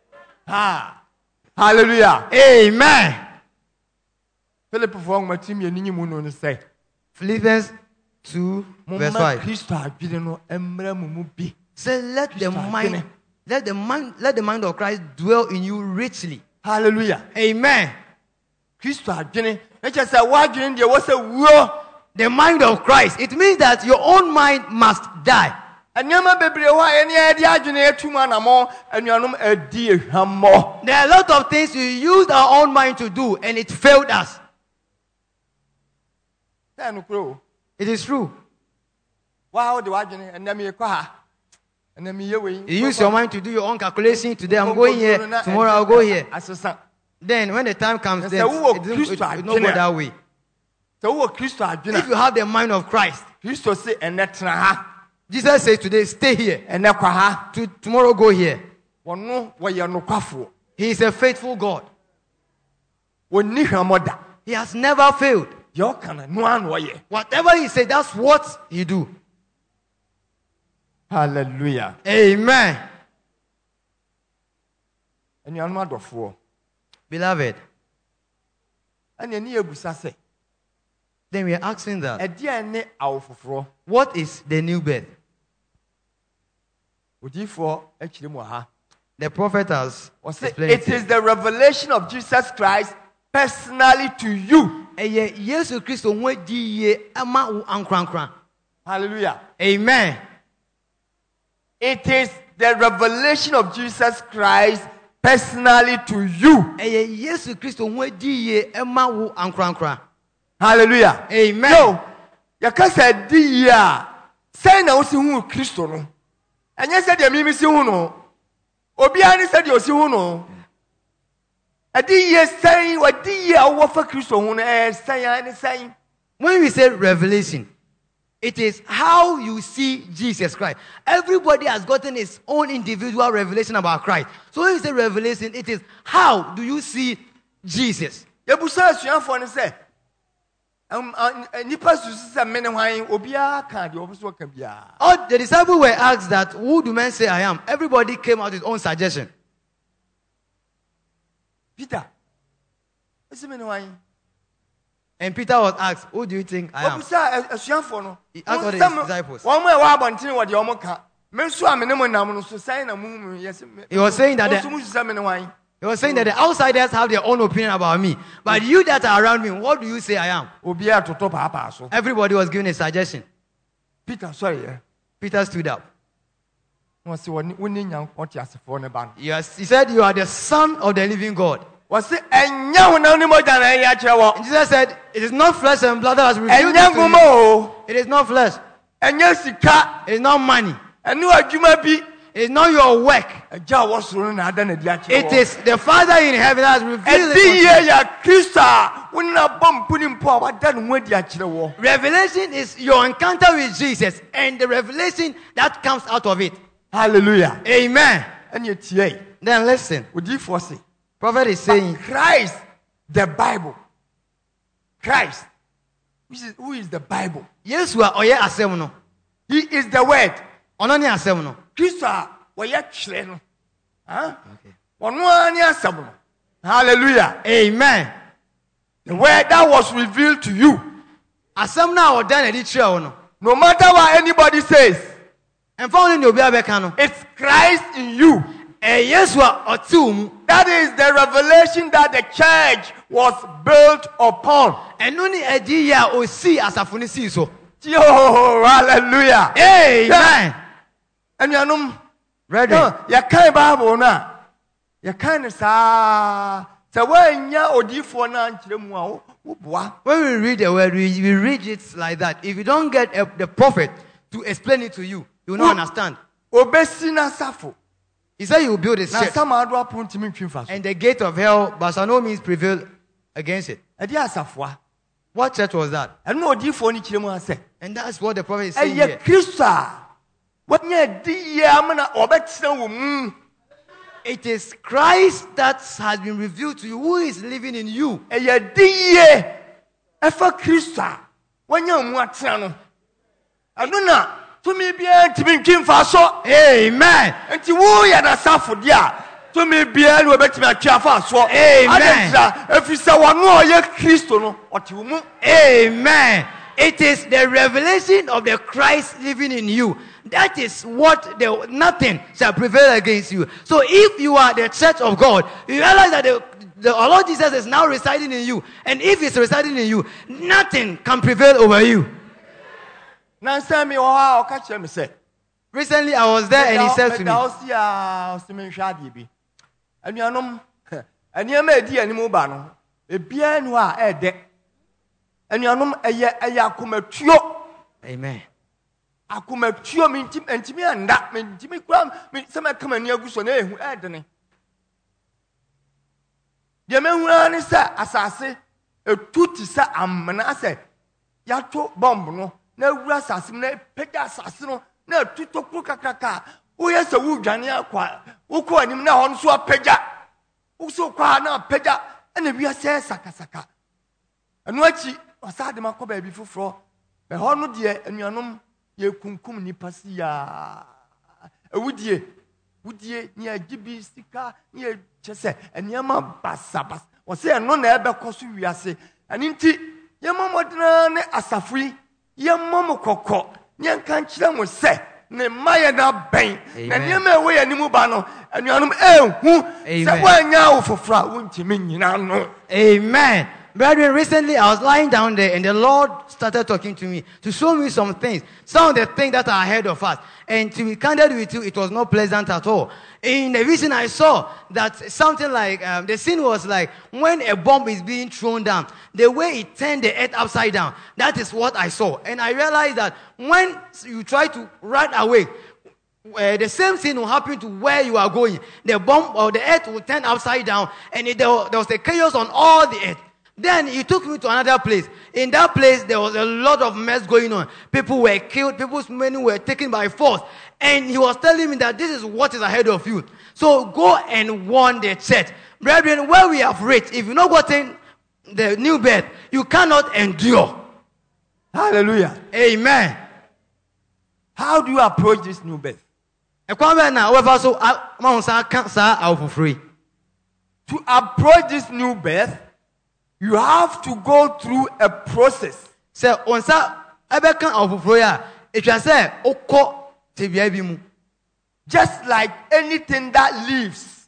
Hallelujah. Amen. Philip for Matthew ni mu no say. Philippians 2 verse 5. Kristo adwene no emra mu bi. Say let the mind of Christ dwell in you richly. Hallelujah. Amen. Kristo adwene. Eche say wa adwene de wo say wuo. The mind of Christ. It means that your own mind must die. There are a lot of things we used our own mind to do and it failed us. It is true. You use your mind to do your own calculation. Today I'm going here, tomorrow I'll go here. Then when the time comes, then it will not go that way. If you have the mind of Christ, Jesus says today, stay here. Tomorrow go here. He is a faithful God. He has never failed. Whatever he said, that's what he do. Hallelujah. Amen. Beloved, then we are asking that, what is the new birth? The prophet has explained it is the revelation of Jesus Christ personally to you. Hallelujah. Amen. It is the revelation of Jesus Christ personally to you. Hallelujah. Amen. No, yakasa di ya. Say na osi hu Kristo no. Enye se de mimi si hu no. Obi ani se de osi hu no. Adi ye say wadi ya wo fa Kristo hu no say ani say. When we say revelation, it is how you see Jesus Christ. Everybody has gotten his own individual revelation about Christ. So when you say revelation, it is how do you see Jesus? Yebusa asuafo ne say all the disciples were asked that, who do men say I am? Everybody came out with his own suggestion. Peter. And Peter was asked, who do you think I am? He asked all the disciples. He was saying that the outsiders have their own opinion about me. But you that are around me, what do you say I am? Everybody was giving a suggestion. Peter stood up. He said, you are the Son of the living God. And Jesus said, it is not flesh and blood that has revealed this to you. It is not flesh. It is not money. It is not your work. It is the Father in heaven that has revealed it. Revelation is your encounter with Jesus and the revelation that comes out of it. Hallelujah. Amen. Then listen. Prophet is saying, Christ, the Bible. Christ. Who is the Bible? Yes, we are. He is the Word. Christ, hallelujah. Amen. The word that was revealed to you. No matter what anybody says, it's Christ in you. That is the revelation that the church was built upon. Oh, hallelujah. Amen. And you ready? You can't Bible now. You can't say, so when you odi for now, when we read the word, we read it like that. If you don't get the prophet to explain it to you, you will not understand. He said he will build a church. And the gate of hell, by no means prevail against it. What church was that? And that's what the prophet is saying here. It is Christ that has been revealed to you, who is living in you. wanya mu atena no anu na to me bia ntimi ntwimfa so Amen. enti wo ya na safo dia to me bia no betimi atwafa so Amen. Efisa wano oye Kristo no otiwo mu. Amen. It is the revelation of the Christ living in you. That is what nothing shall prevail against you. So if you are the church of God, you realize that the Lord Jesus is now residing in you. And if he's residing in you, nothing can prevail over you. Recently I was there and he said to me, Amen. Akumatio ntimi anda ntimi kura sema kama ni aguso na ehu edene de mehura ni sa asase etuti sa amna se yato bomb no na wura asase na pega asase no na tuto kru kakaka wo yesa wu dwane akwa wo ko anim na hon so apega wo so kwa na apega na bia se sakasaka anu achi osade makoba bi fufuro be honu de anuanom ye kunkum ni pasia ewudie ni agibi sika ni chese eniama basabas wo se eno na ebe koso wiase ani nti ye momodena ne asafui ye momokoko ni anka nkire mo se ne maye na ben na niema ewe ya nimu ba no anuanom ehu se wanya wo fofra wo ntimi nyina no. Amen. Brethren, recently I was lying down there and the Lord started talking to me to show me some things, some of the things that are ahead of us. And to be candid with you, it was not pleasant at all. In the vision I saw that something like, the scene was like when a bomb is being thrown down, the way it turned the earth upside down. That is what I saw. And I realized that when you try to run away, the same thing will happen to where you are going. The bomb or the earth will turn upside down and there was a chaos on all the earth. Then he took me to another place. In that place, there was a lot of mess going on. People were killed. People's money were taken by force. And he was telling me that this is what is ahead of you. So go and warn the church. Brethren, where we have reached, if you've not gotten the new birth, you cannot endure. Hallelujah. Amen. How do you approach this new birth? To approach this new birth, you have to go through a process. Just like anything that lives.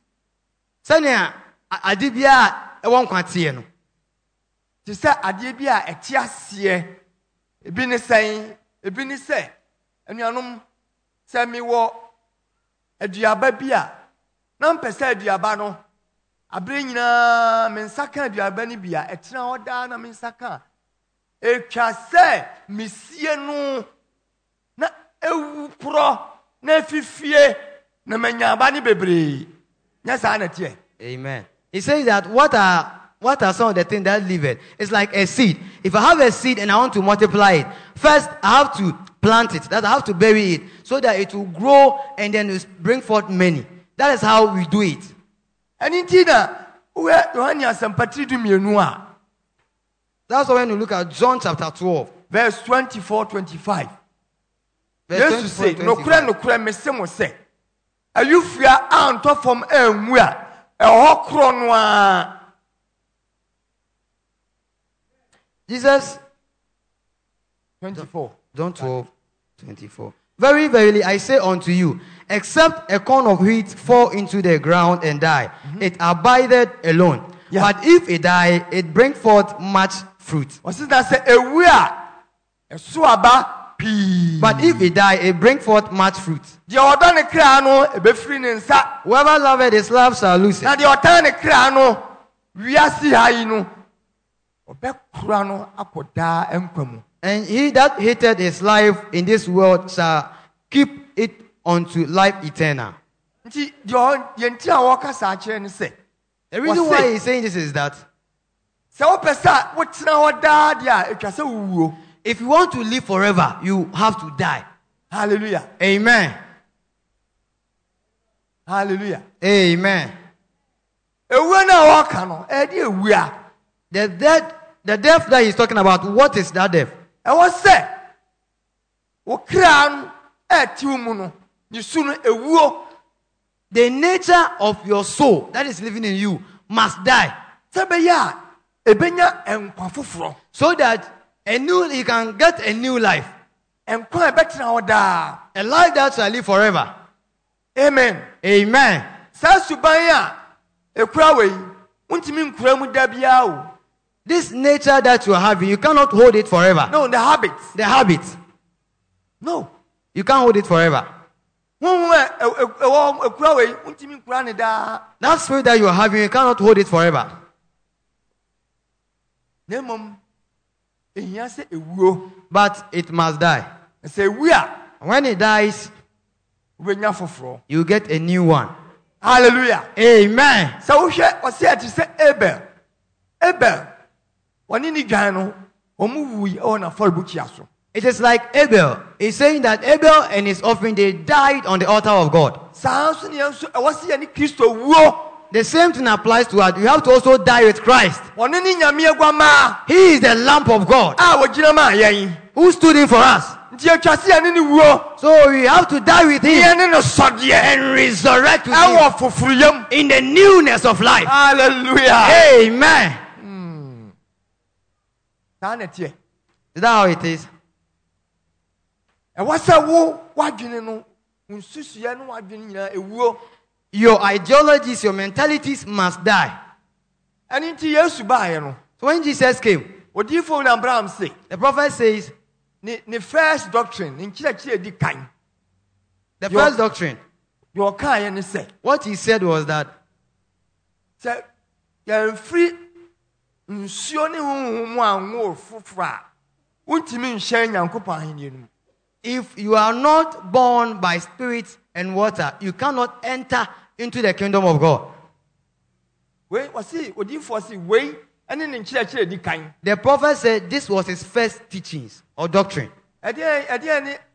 To say adibia etiasie ebini say enuanom say mi wo aduaba bia na mpese aduaba no abre nyina mensaka aduaba ni bia etena oda na mensaka etwa se misie no na ewu pro na fifie na manyaba ni bebre nya sa na tie. Amen. He says that what are some of the things that live it? It's like a seed. If I have a seed and I want to multiply it, first I have to plant it. That I have to bury it so that it will grow and then it will bring forth many. That is how we do it. And indeed, that's when you look at John chapter 12, verse 24-25. Verse 24-25. No kura me se mo se. Ayu fia anto from enwu a eho kro no a. Jesus 24. John 12:24. Very verily I say unto you, except a corn of wheat fall into the ground and die, it abideth alone. Yeah. But if it die, it bring forth much fruit. What is that say ewu a esuaba pi. But if it die, it bring forth much fruit. The oda ne kra no ebefiri ne nsa. Whoever loveth his life shall lose Na it. the oda ne kra no wiase hayi no obekura no akoda enkwamu. And he that hated his life in this world shall keep it unto life eternal. Nti yenti a wokasa akire ne se. The reason why he's saying this is that se opesa wotena oda dia etwa se wuwo. if you want to live forever, you have to die. Hallelujah. Amen. Hallelujah. Amen. Ewu na waka no e de ewu a. The death that he's talking about, what is that death? ɛwɔ sɛ wo kra no ɛtiw mu no ne su no ewuo. The nature of your soul that is living in you must die, Sɛ bɛyɛ a ebenya nkwa foforɔ. so that you can get a new life, Nkwa a ɛbɛtena hɔ daa. a life that shall live forever. Amen. Amen. Saa suban a ekura wei wontumi nkura mu da biara o. This nature that you are having, you cannot hold it forever. No, the habits. The habit, No. you can't hold it forever. Ekura wei wontumi nkura ne daa. That spirit that you are having, you cannot hold it forever. Na mmom ehia sɛ ewuo. But it must die. Sɛ ewu a When it dies, wobɛnya foforɔ. you get a new one. Hallelujah. Amen. Sɛ wohwɛ ɔsɛ ati sɛ Abel wɔne ne dwan no ɔmo wui ɛwɔ n'afɔrebukyia so. It is like Abel. He's saying that Abel and his offering, they died on the altar of God. Saa nso ne yɛn nso ɛwɔ sɛ yɛne Kristo wuo. The same thing applies to us. You have to also die with Christ. Wɔne ne nyame aguamaa He is the lamp of God a wɔgyina maa yɛn. who stood in for us. Nti atwa sɛ yɛne ne wuo. So we have to die with him Yɛne ne sɔdeɛ and resurrect with him ɛwɔ foforiyam. in the newness of life. Hallelujah. Amen. Saa na ɛteɛ. Is that how it is? Ɛwɔ sɛ wo w'adwene no nsusuɛ no w'adwene nyinaa ewuo. Your ideologies, your mentalities must die. Ɛne nti Yesu baeɛ no So when Jesus came, odiifo William Branham se the prophet says, ne first doctrine ne nkyerɛkyerɛ di kan the Your- first doctrine, deɛ ɔkaeɛ ne sɛ what he said was that sɛ yɛmfiri nsuo ne honhom mu anwo foforɔ a wontumi nhyɛn Nyankopɔn ahenni no mu. if you are not born by spirit and water, you cannot enter into the kingdom of God. Wei wɔse odiifo se wei ɛne ne nkyerɛkyerɛ di kan. The prophet said this was his first teachings or doctrine. ɛdeɛ ne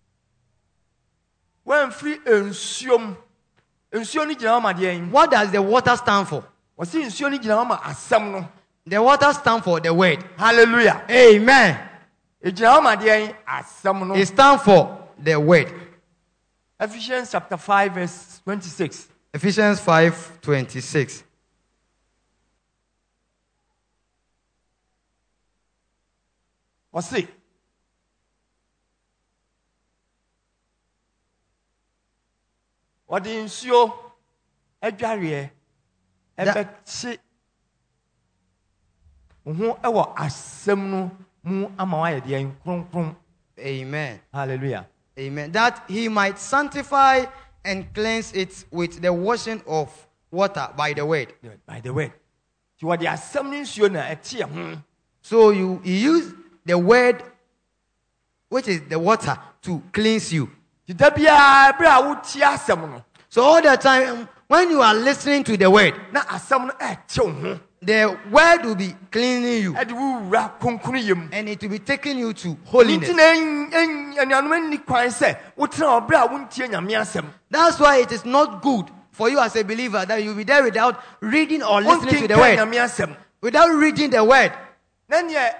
wɔmfiri nsuo mu. Nsuo no gyina hɔ ma deɛn? What does the water stand for? Wɔse nsuo no gyina hɔ ma asɛm no. The water stand for the word. Hallelujah. Amen. Egyina hɔ ma deɛn? Asɛm no. It stands for the word. Ephesians chapter 5 verse 26. Ephesians 5:26. Ɔse ɔde nsuo adwareɛ ɛbɛkye wo ho ɛwɔ asɛm no mu ama woayɛ deɛn kronkron. Amen. Hallelujah. Amen. That he might sanctify and cleanse it with the washing of water by the word. By the way, nti wɔde asɛm no nsuo na ɛte ho. So he used the word, which is the water, to cleanse you. Nti da biara bere a wotie asɛm no So all the time, when you are listening to the word, na asɛm no ɛte wo ho the word will be cleaning you ɛde wo wura kronkron yam. and it will be taking you to Nti holiness. na anuanom anni kwan sɛ wotena hɔ bere a wontie Nyame asɛm. That's why it is not good for you as a believer that you'll be there without reading or listening to the word. Nyame asɛm. Without reading the word. Na neɛ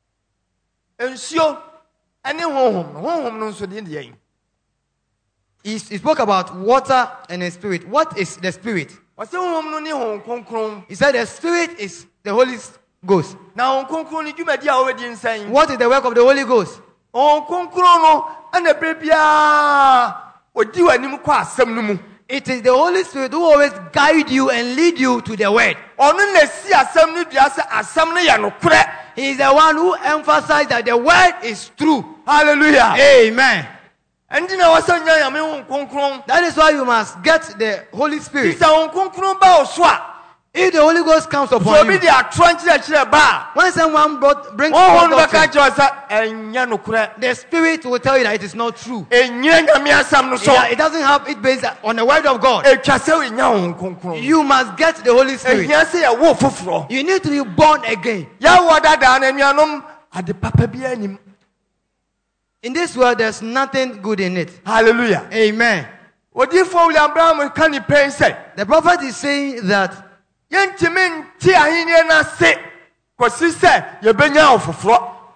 nsuo ɛne honhom no nso deɛ deɛn? He spoke about water and the spirit. What is the spirit? Ɔsɛ honhom no ne honhom kronkron. He said the spirit is the Holy Ghost. Na honhom kronkron no dwumadi a wɔbɛdi nsɛn? What is the work of the Holy Ghost? Honhom kronkron no ɛna bere biara odi w'anim kɔ asɛm no mu. It is the Holy Spirit who always guide you and lead you to the word. Ɔno na si asɛm no dua sɛ asɛm no yɛ nokorɛ. He is the one who emphasized that the word is true. Hallelujah. Amen. Ɛnti na wɔsɛ nya Nyame honhom kronkron. That is why you must get the Holy Spirit. Sɛ honhom kronkron ba wo so a, If the Holy Ghost comes sɛ upon obi you, de atorɔ nkyerɛkyerɛ ba when someone brings honhom no forth bɛka doctrine, kyerɛ sɛ ɛnyɛ nokorɛ. the Spirit will tell you that it is not true. Ɛnyɛ Nyame asɛm no so. It doesn't have it based on the word of God. Etwa sɛ wonya honhom kronkron. You must get the Holy Spirit. Ehia sɛ yɛwo foforɔ. You need to be born again. Yɛwɔ dadaa na anuanom ade papa biara nim. In this world, there's nothing good in it. Hallelujah. Amen. Odiifo William Branham ka ne pɛn sɛ The prophet is saying that yɛntumi nte ahenni no ase kɔsi sɛ yɛbɛnya wo foforɔ.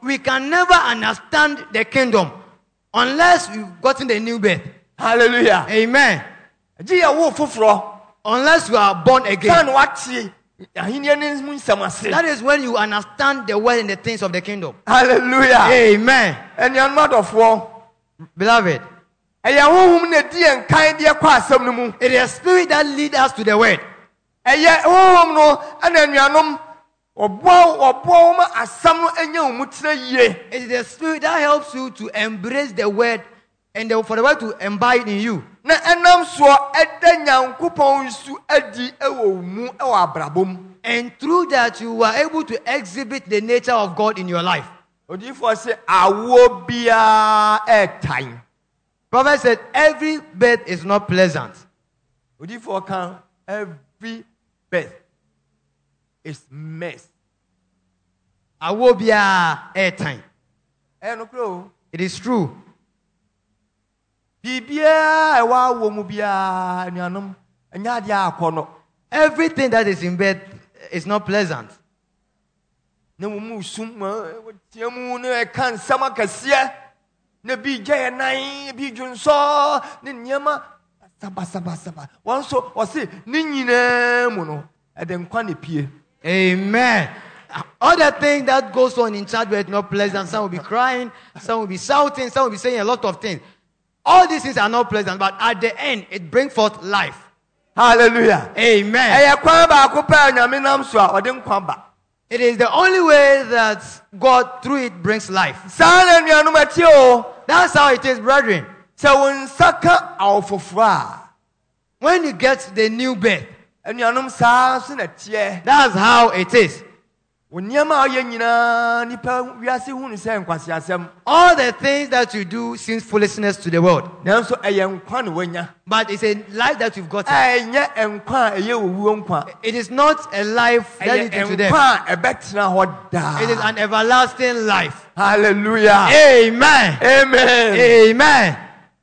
we can never understand the kingdom unless we've gotten the new birth. Hallelujah. Amen. Gye wo foforo. Unless you are born again. Kan wate ahenia ne mu nsɛm ase. That is when you understand the word and the things of the kingdom. Hallelujah. Amen. Ɛnua adɔfoɔ. Beloved, ɛyɛ honhom na di enkan de kɔ asɛm no mu. it is the spirit that leads us to the word. Ɛyɛ honhom no ɛna anuanom ɔboa ma asɛm no anya wo mu tena yie. It is the spirit that helps you to embrace the word and for the word to imbibe in you. Na ɛnam soɔ ɛda Nyankopɔn nsu adi ɛwɔ mu ɛwɔ abrabom. And through that, you are able to exhibit the nature of God in your life. Odiyifoɔ sɛ awo biara ɛtan. Prophet said, every birth is not pleasant. Odiyifoɔ kan every birth is mess. Awo biara airtime. Ɛyɛ no kuro. It is true. Bibia ɛwɔ awo mu biara anuanom ɛnyɛ adeɛ akɔ no. Everything that is in bed is not pleasant. Na mu sum tia mu ne ɛka nsɛm akɛseɛ na bi gya yɛ nan bi dwonsɔ ne nneɛma saba wɔn nso ɔse ne nyinaa mu no ɛde nkwa ne pie. Amen. Other things that goes on in childbirth not pleasant. Some will be crying, some will be shouting, some will be saying a lot of things. All these things are not pleasant, but at the end, it brings forth life. Hallelujah. Amen. Ɛyɛ kwan baako pɛ nyame nam so a ɔde nkwa ba. It is the only way that God, through it, brings life. Saa na anuanom ɛte o. That's how it is, brethren. Sɛ wo nsa ka awo foforɔ a. When you get the new birth, anuanom saa so na teɛ. that's how it is. Wo nneɛma a ɔyɛ nyinaa nipa wiase hunu sɛ nkwasi asɛm. All the things that you do seems foolishness to the world. Nanso ɛyɛ nkwa na wanya. But it's a life that you've gotten. Ɛnyɛ nkwa a ɛyɛ owuo nkwa. It is not a life that leads you to death. Nkwa a ɛbɛtena hɔ daa. It is an everlasting life. Hallelujah. Amen. Amen. Amen.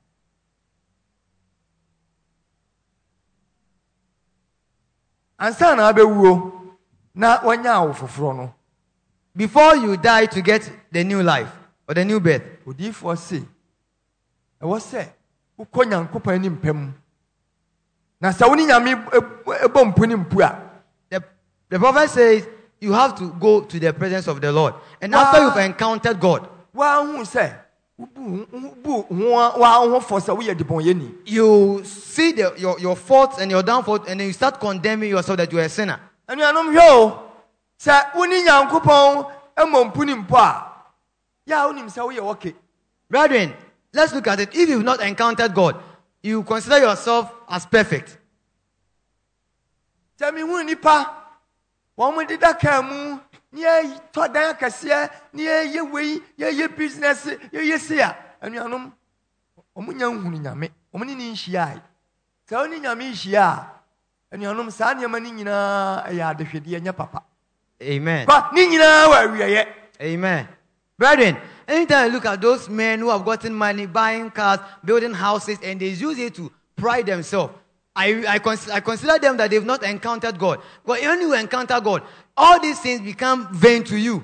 Ansa na abɛwuo na wanya awo foforɔ no. Before you die to get the new life or the new birth, Odiyifoɔ se ɛwɔ sɛ wokɔ Nyankopɔn anim pɛm. Na sɛ wo ne nyame ɛbɔ mpo ne mpo a. the prophet says you have to go to the presence of the Lord. And after you've encountered God, wahu sɛ wo ho fɔ sɛ woyɛ debɔnyɛni. you see your faults and your downfalls, and then you start condemning yourself that you are a sinner. Anuanom hwɛ o. Sɛ wo ne Nyankopɔn ɛmmɔ mpo ne mpo a. Ya wonim sɛ woyɛ wɔke. Brethren, let's look at it. If you've not encountered God, you consider yourself as perfect. Sɛ mehu nipa wɔn mo deda kaa mu ne yɛtɔ dan akɛseɛ ne yɛyɛ wei yɛyɛ business yɛyɛ se a anuanom wɔn nya nhunu nyame wɔn ne nhyia sɛ wɔn ne nyame nhyia a anuanom saa nneɛma ne nyinaa ɛyɛ adehwɛdeɛ nyɛ papa. Amen. Ba ne nyinaa wɔ awieɛ. Amen. Brethren, anytime I look at those men who have gotten money, buying cars, building houses, and they use it to pride themselves, I consider them that they've not encountered God. But when you encounter God, all these things become vain to you.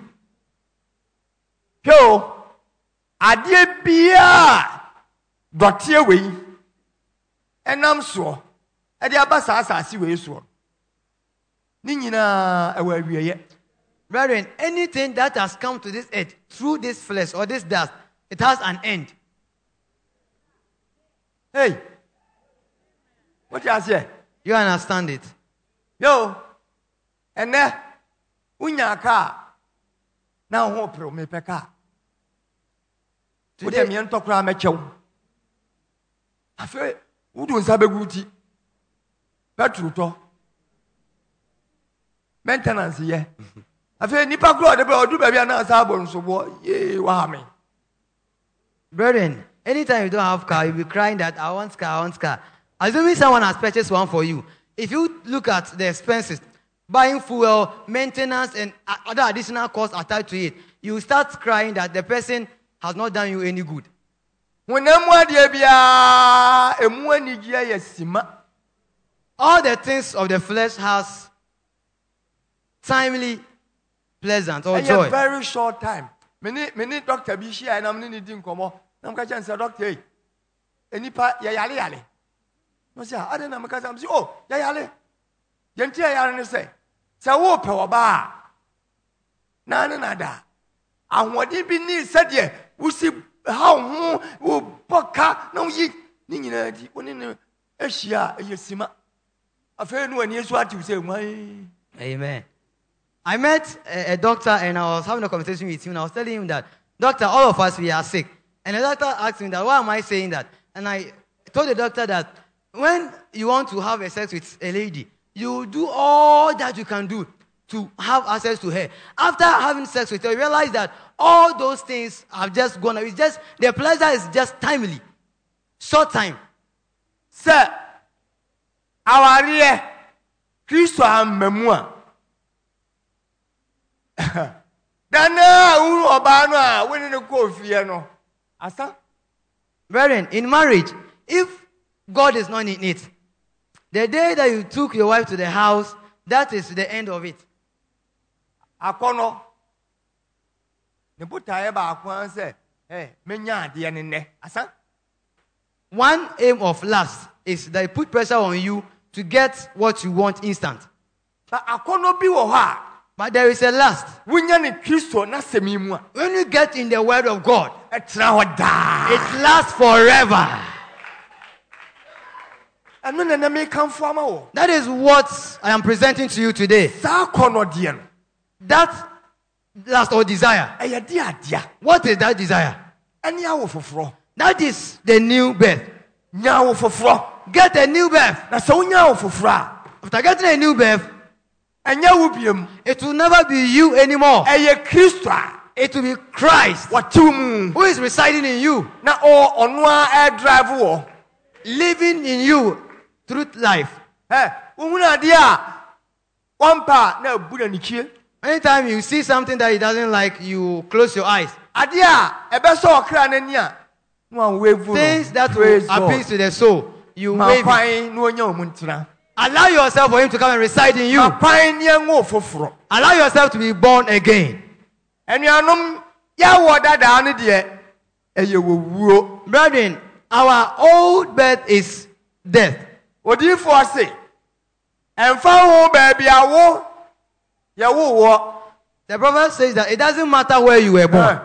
Yo, adeɛ biara dɔteɛ wei ɛnam soɔ ɛde aba saa asase wei soɔ ne nyinaa ɛwɔ awieɛ. Brethren, anything that has come to this earth through this flesh or this dust, it has an end. Hey, what you say? You understand it? Yo, and then unya car now hope me peka. Today me ento kra mechew. Afi udun sabeguti. Petru to. Maintenance ye. Afi nipa kro de be odu ba bia na sabo nso bo ye wa me. Brethren, anytime you don't have car, you'll be crying that I want car, I want car. Assuming someone has purchased one for you, if you look at the expenses, buying fuel, maintenance, and other additional costs attached to it, you start crying that the person has not done you any good. All the things of the flesh has timely pleasant or joy. A very short time. many doctor bi share na me ni di nkomo na me ka chan say doctor eh enipa ya yale no say ade na me ka say oh ya yale yenti ya yale ne say wo pe wo ba na da ahwodi bi ni sede wusi ha ho wo boka na yi ni nyina di woni ne ehia eyesima afa nu ani esu ati say mwan. Amen. I met a doctor and I was having a conversation with him and I was telling him that, doctor, all of us, we are sick. And the doctor asked me that, why am I saying that? And I told the doctor that when you want to have a sex with a lady, you do all that you can do to have access to her. After having sex with her, you realize that all those things have just gone. It's just, the pleasure is just timely. Short time. Sir, our dear Christo am memoir. Dana uru obano a we ne ko fie no asa. Brethren, in marriage, if God is not in it, the day that you took your wife to the house, that is the end of it. Akono ne butaye ba akwan say menya ade ne ne asa. One aim of lust is that it put pressure on you to get what you want instant. But akono bi wo ha. But there is a lust. When you get in the word of God, it lasts forever. That is what I am presenting to you today. That lust or desire. What is that desire? That is the new birth. Get a new birth. After getting a new birth, it will never be you anymore. It will be Christ who is residing in you, living in you through life. Anytime you see something that he doesn't like, you close your eyes. Things that will appeal to the soul, you wave it. Allow yourself for him to come and reside in you. Allow yourself to be born again. Brethren, our old birth is death. The prophet says that it doesn't matter where you were born.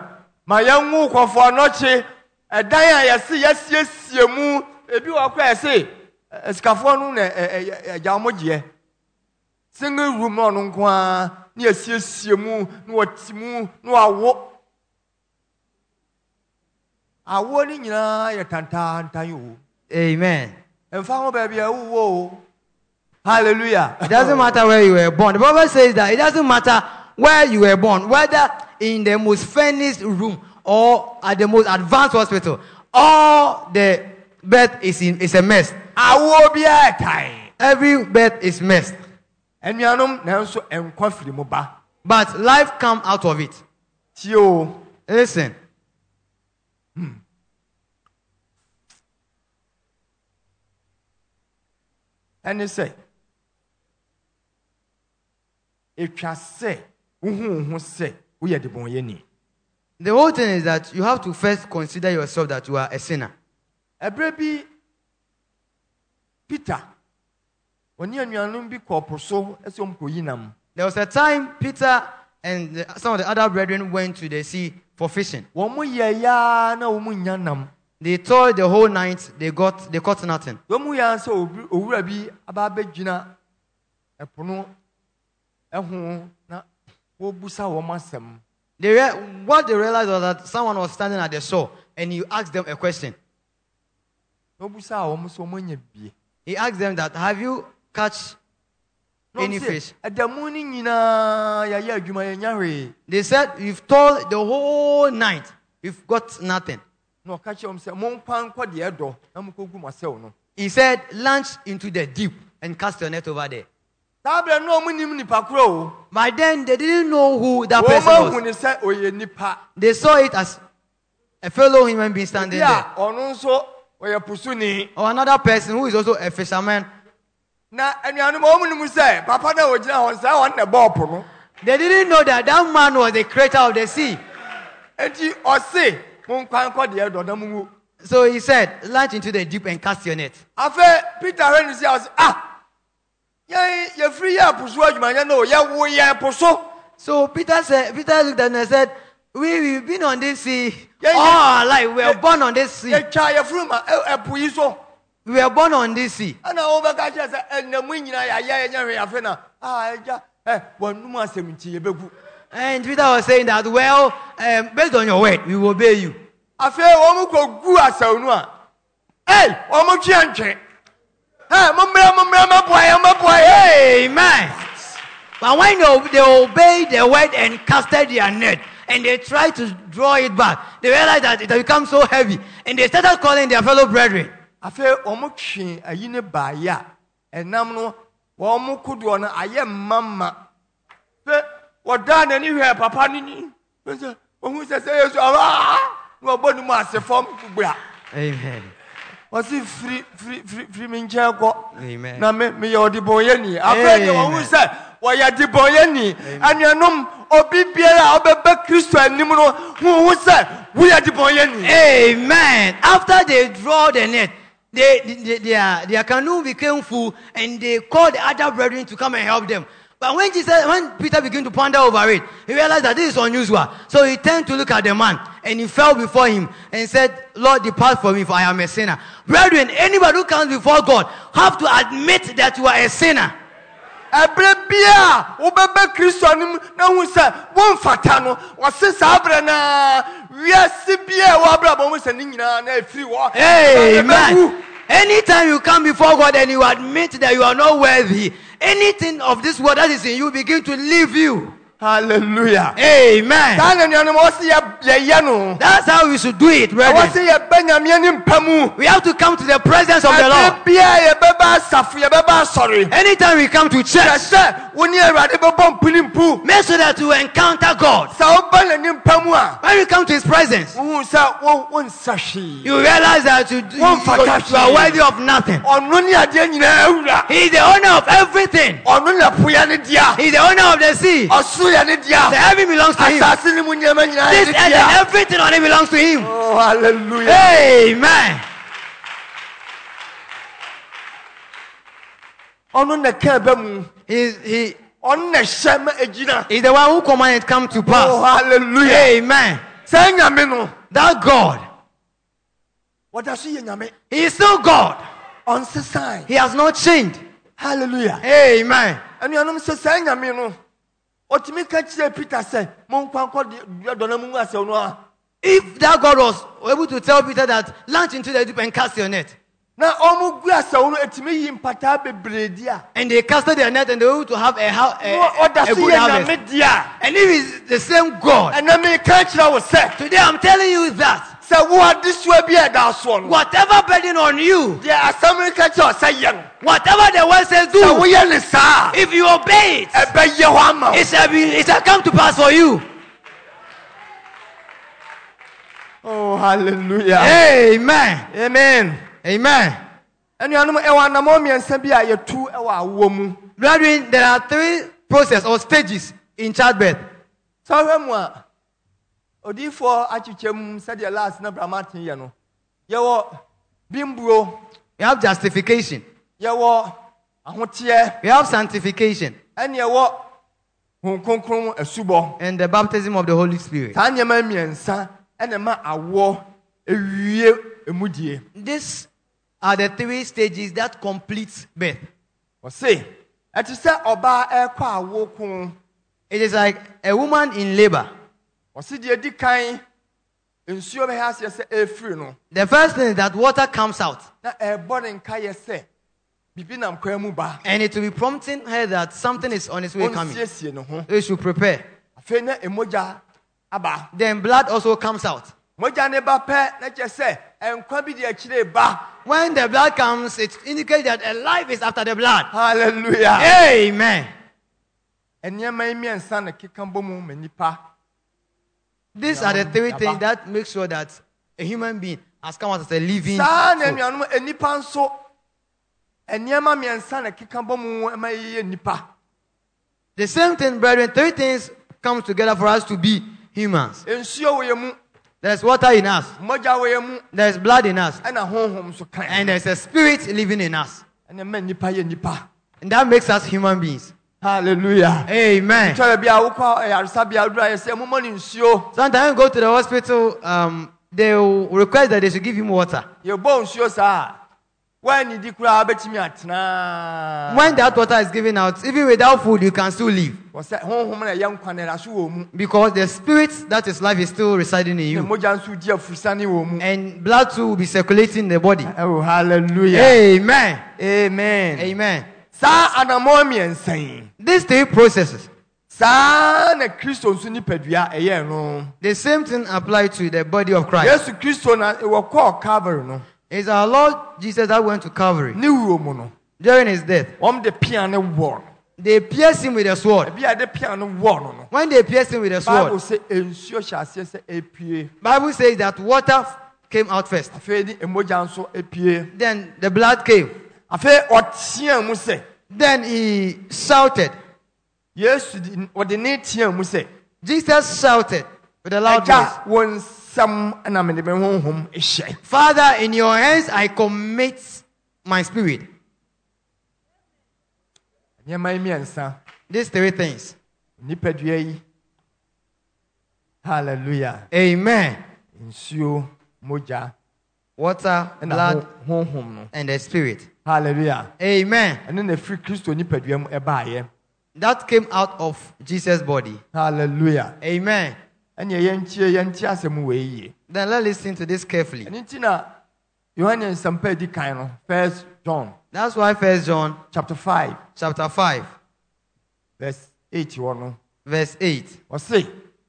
Single room on near Siemu, no Timu, no awo. I warning you, Tanta, you. Amen. And found baby, oh, hallelujah. It doesn't matter where you were born. The prophet says that it doesn't matter where you were born, whether in the most furnished room or at the most advanced hospital. All the birth is a mess. I will be a time. Every birth is messed. And you know, so and confident. But life comes out of it. Listen. And they say, if you say, who say, we are the boyeni. The whole thing is that you have to first consider yourself that you are a sinner. A baby Peter, when you are be corporal, as you go. There was a time Peter and some of the other brethren went to the sea for fishing. They toiled the whole night, they caught nothing. What they realized was that someone was standing at the shore and he asked them a question. He asked them that, have you catch any fish? They said, you've toiled the whole night, you've got nothing. He said, launch into the deep and cast your net over there. By then, they didn't know who that person was. They saw it as a fellow human being standing there. Or another person who is also a fisherman. They didn't know that that man was the creator of the sea. enti ɔse mo nkwan kɔ deɛ dɔdɔ mu ngu. So he said, launch into the deep and cast your net. After Peter heard him say, ye free ya pursue adwuma no ye wo ye puso. So Peter looked at him and said, we've been on this sea all our life. We were born on this sea. Ye cha ye free ma epu yi so. We were born on this sea. Ana o ba ka che say enamu nyina ya nya hwe afa na eja wonu asem nti ye begu. And Peter was saying that, well, based on your word, we will obey you. Afa o mu ko gu asaw nu a. O mu twe antwe. Amen. But when they obeyed the word and casted their net, and they tried to draw it back, they realized that it had become so heavy, and they started calling their fellow brethren. Afa o mu twe ayi ne ba ya. Enam no wo mu kudo no aye mama. Fe woda na ni hwe papa ni. Fe ohun se Yesu no bonu mu asefom gbua. Amen. Was it free me ncheko? Amen. Na me yodi boyeni. After the one who said, "Why ya di boyeni?" And you know, obi biara obebe Kristo anim no who said, "We are di boyeni." Amen. After they draw the net, their canoe became full, and they called the other brethren to come and help them. But when Peter began to ponder over it, he realized that this is unusual. So he turned to look at the man, and he fell before him and said, "Lord, depart from me, for I am a sinner." Brethren, anybody who comes before God have to admit that you are a sinner. Ebrebia obebe Kristo anim na hu se won fata no wose sabre na wiase bia wo abrabo mu se ni nyina na afiri wo. Amen. Anytime you come before God and you admit that you are not worthy, anything of this world that is in you begin to leave you. Hallelujah. Amen. That's how we should do it, brethren. We have to come to the presence of the Lord. Anytime we come to church, make sure that you encounter God. When you come to His presence, you realize that you are worthy of nothing. He is the owner of everything. He is the owner of the sea. The heaven belongs to Him. This earth and everything on it belongs to Him. Oh, hallelujah. Amen. He's the one who commanded it come to pass. Oh, hallelujah. Amen. That God, He is still God. He has not changed. Hallelujah. Amen. And you know, Peter said, if that God was able to tell Peter that launch into the deep and cast your net, and they casted their net and they were able to have a good harvest, and if it's the same God, today I'm telling you that whatever burden on you, whatever the word says do, if you obey it shall come to pass for you. Oh, hallelujah. Amen. Amen. Amen. Brethren, there are 3 processes or stages in childbirth. We have justification. We have sanctification. And the baptism of the Holy Spirit. These are the 3 stages that complete birth. It is like a woman in labor. The first thing is that water comes out. And it will be prompting her that something is on its way coming. We should prepare. Then blood also comes out. When the blood comes, it indicates that a life is after the blood. Hallelujah. Amen. These are the 3 things that make sure that a human being has come out as a living soul. The same thing, brethren, 3 things come together for us to be humans. Nsuo wɔ yɛn mu, There's water in us. mogya wɔ yɛn mu, There's blood in us. ɛna honhom so kan. And there's a spirit living in us. ɛna mma nipa yɛ nipa. And that makes us human beings. Hallelujah. Amen. Tɔrɔ bi a wokɔ ayaresabea wodura yɛ sɛ momɔ ne nsuo. Sometimes you go to the hospital, they will request that they should give him water. Yɛbɔ nsuo saa. Wɔannidi koraa bɛtumi atena. When that water is given out, even without food, you can still live. Wɔsɛ honhom na ɛyɛ nkwa na ɛda so wɔ mu. Because the spirit that is life is still residing in Na you. mogya nso di afurusane wɔ mu. And blood too will be circulating in the body. Oh, hallelujah. Amen. Amen. Amen. Saa anammɔn mmiɛnsa yi. These three processes, Saa na Kristo nso nipadua ɛyɛ no. the same thing applies to the body of Christ. Yesu Kristo na wɔkɔɔ Calvary no. It's our Lord Jesus that went to Calvary Ne wuo mu no. during his death. Wɔn de pia ne wɔ. They pierced him with a sword. Ebi a de pia ne wɔ no no. When they pierced him with a Bible sword, sɛ nsuo hyɛ aseɛ sɛ epie. Bible says that water came out first. Afei ni mogya nso epie. Then the blood came. Afei ɔteɛ mu sɛ. Then he shouted. Yesu ɔde ne teɛ mu sɛ. Jesus shouted with a loud voice, Ɛgya wɔn nsam ɛna mede me honhom ehyɛ. Father, in your hands I commit my spirit. Nneɛma yi mmiɛnsa. These three things. Nipadua yi. Hallelujah. Amen. Nsuo, mogya, Water, ɛna blood, honhom no. and the spirit. Hallelujah. Amen. Ɛno na efiri Kristo nipadua mu ɛbaayɛ. That came out of Jesus' body. Hallelujah. Amen. Ɛnna yɛntie asɛm wɔ yie. Then let's listen to this carefully. Ɛno nti na Yohane nsɛmpa edi kan no, 1 John That's why 1 John chapter 5 chapter 5, verse 8 wɔ no. verse 8. Ɔse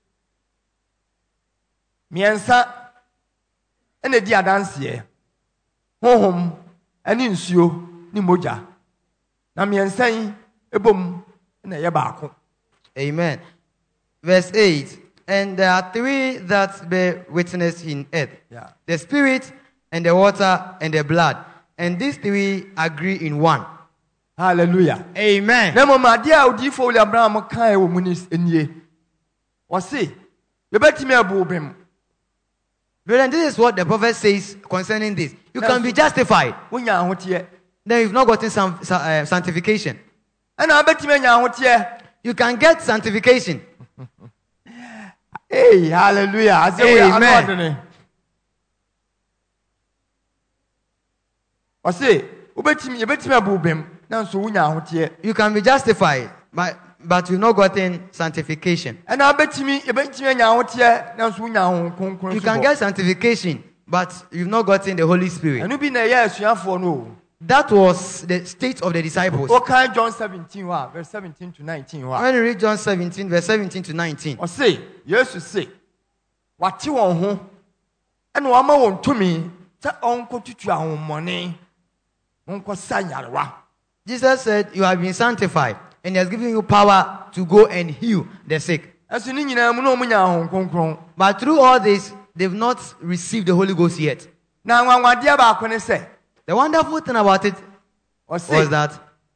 mmiɛnsa ɛna di adanseɛ. Honhom ɛne nsuo ne mogya. Na mmiɛnsa yi ebom na ɛyɛ baako. Amen. Verse 8. And there are three that bear witness in earth. Yeah. The spirit and the water and the blood. And these three agree in one. Hallelujah. Amen. Na mmom adeɛ a odiifo William Branham kae wɔ mu nie. Ɔse yɛbɛtumi abu bem. Brethren, this is what the prophet says concerning this. You can be justified. Wonya ahoteɛ. Then you've not gotten some sanctification. Ɛna wobɛtumi anya ahoteɛ. You can get sanctification. Hey, hallelujah. Amen. Ɔse yɛbɛtumi abu bem. Nanso wonya ahoteɛ. You can be justified, but you've not gotten sanctification. Ɛna yɛbɛtumi anya ahoteɛ. Nanso wonya Honhom Kronkron. You can get sanctification, but you've not gotten the Holy Spirit. Ɛno bi na ɛyɛ asuafoɔ no. That was the state of the disciples. Okay, John 17, verse 17 to 19. When you read John 17, verse 17 to 19. Or say, yes, you say, what you want home, and one more to me, that uncle to your money, Uncle Sanyarwa. Jesus said, you have been sanctified, and he has given you power to go and heal the sick. As you need to But through all this, they've not received the Holy Ghost yet. Now, one dear back when I say, the wonderful thing about it was that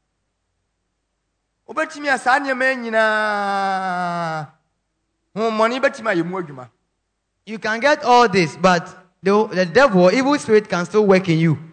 you can get all this, but the devil or evil spirit can still work in you.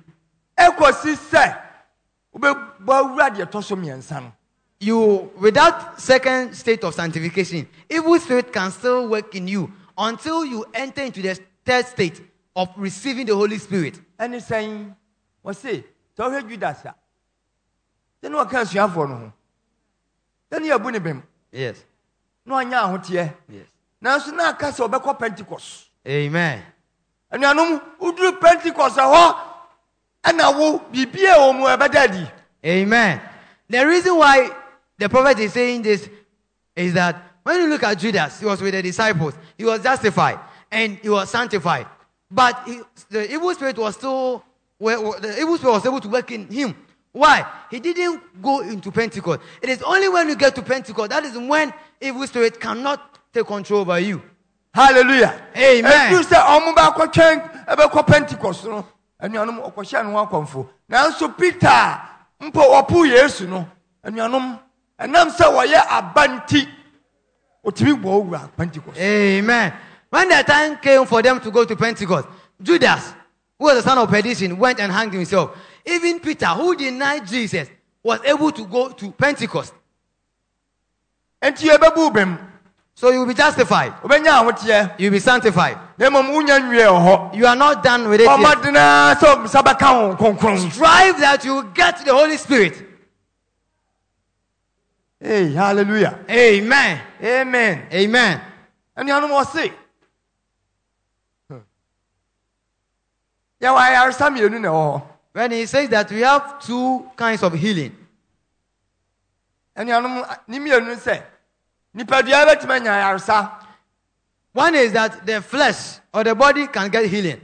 You, with that second state of sanctification, evil spirit can still work in you until you enter into the third state of receiving the Holy Spirit. And he's saying, "What say? Tell her Judas. Then what can you have for no? Then you are bunibim. Yes. No, I know what ye. Yes. Now, so now, Castle Beco Pentecost. Amen. And I know who do Pentecost. And I will be beer or more daddy. Amen. The reason why the prophet is saying this is that when you look at Judas, he was with the disciples, he was justified and he was sanctified. But the evil spirit was still, the evil spirit was able to work in him. Why? He didn't go into Pentecost. It is only when you get to Pentecost, that is when evil spirit cannot take control over you. Hallelujah. Amen. If you say, "I'm about to change about Pentecost," no, and you know, of course, I know come for. Now, so Peter, Mpo Wapu Yesu, no, and you know, and I'm so why a banti. otimi bo owura Pentecost. Amen. When the time came for them to go to Pentecost, Judas, who was the son of perdition, went and hanged himself. Even Peter, who denied Jesus, was able to go to Pentecost. Enti ebebu bem. So you will be justified. Obenya ahotie. You will be sanctified. Nemom unya nwie oho. You are not done with it yet. Omadena so sabaka ho konkron. Strive that you get the Holy Spirit. Hey, hallelujah. Amen. Amen. Amen. And you know say. Ya wa ya sam yenu na ho. When he says that we have two kinds of healing. And you know ni mienu say. Nipadua betima nya yarsa. One is that the flesh or the body can get healing.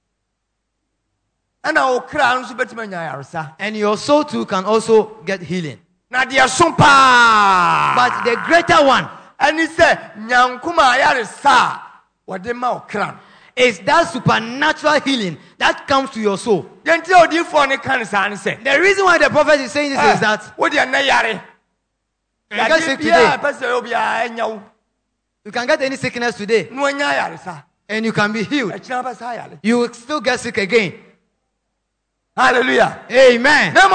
And okra nso betima nya yarsa. And your soul too can also get healing. Na de so pa. But the greater one, and he said nyankuma yarsa wode ma okra. Is that supernatural healing that comes to your soul. The reason why the prophet is saying this is that you can get sick today. You can get any sickness today. And you can be healed. You will still get sick again. Hallelujah. Amen. But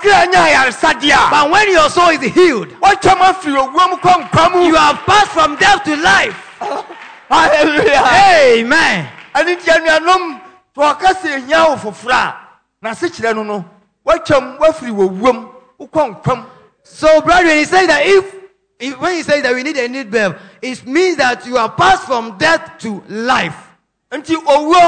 when your soul is healed, you have passed from death to life. Hallelujah. Amen. And in January, to a castle now for fra. Now, such a no. What come, what free womb, who come. So, brother, he says that if when he says that we need a new birth, it means that you are passed from death to life. Until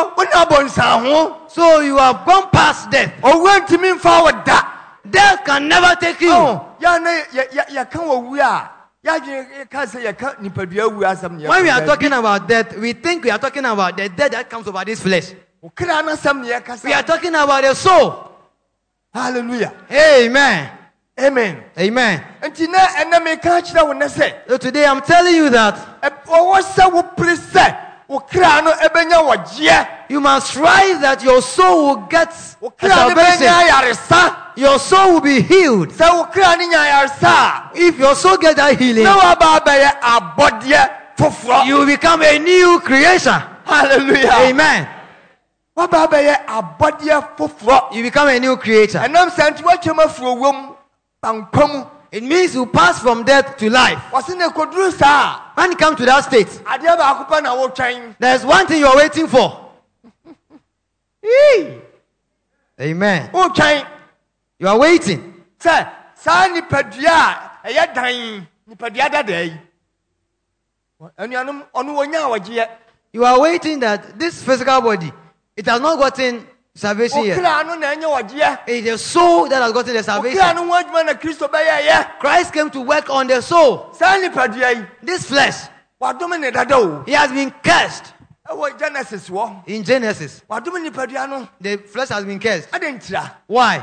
so you have gone past death. Or went to mean forward that death can never take you. Ya can't. When we are talking about death, we think we are talking about the death that comes over this flesh. We are talking about the soul. Hallelujah. Amen. Amen. Amen. So today I'm telling you that you must strive that your soul will get salvation. Your soul will be healed. If your soul gets that healing, you will become a new creation. Hallelujah. Amen. You become a new creature. It means you pass from death to life. When you come to that state, there's one thing you're waiting for. Amen. You are waiting. You are waiting that this physical body, it has not gotten salvation yet. It is the soul that has gotten the salvation. Christ came to work on the soul. This flesh, he has been cursed. In Genesis, the flesh has been cursed. Why?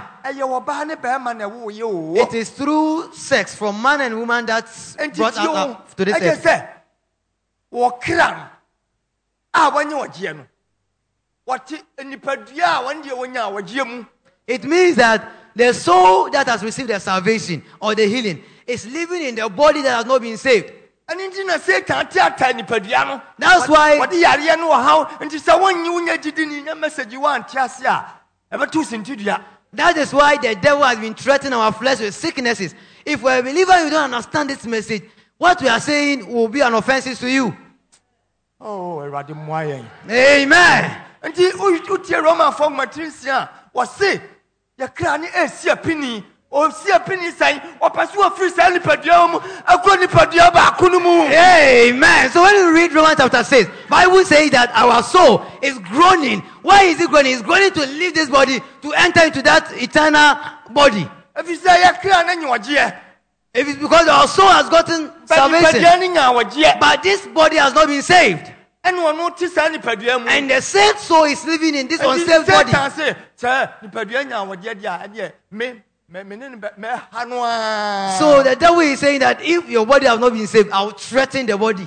It is through sex from man and woman that's brought up to this earth. It means that the soul that has received the salvation or the healing is living in the body that has not been saved. That's why that is why the devil has been threatening our flesh with sicknesses. If we're a believer, you don't understand this message, what we are saying will be an offense to you. Oh, amen. And the Roman form material was say, your cranny is see a penny. Or see a penny saying, or pursue a free selling padium, a good padiaba, kunumu. Amen. So when you read Romans chapter 6, Bible says that our soul is groaning. Why is it groaning? It's groaning to leave this body to enter into that eternal body. If you say you're crying, if it's because our soul has gotten salvation, but this body has not been saved. And the saved soul is living in this unsaved body. So the devil is saying that if your body has not been saved, I will threaten the body.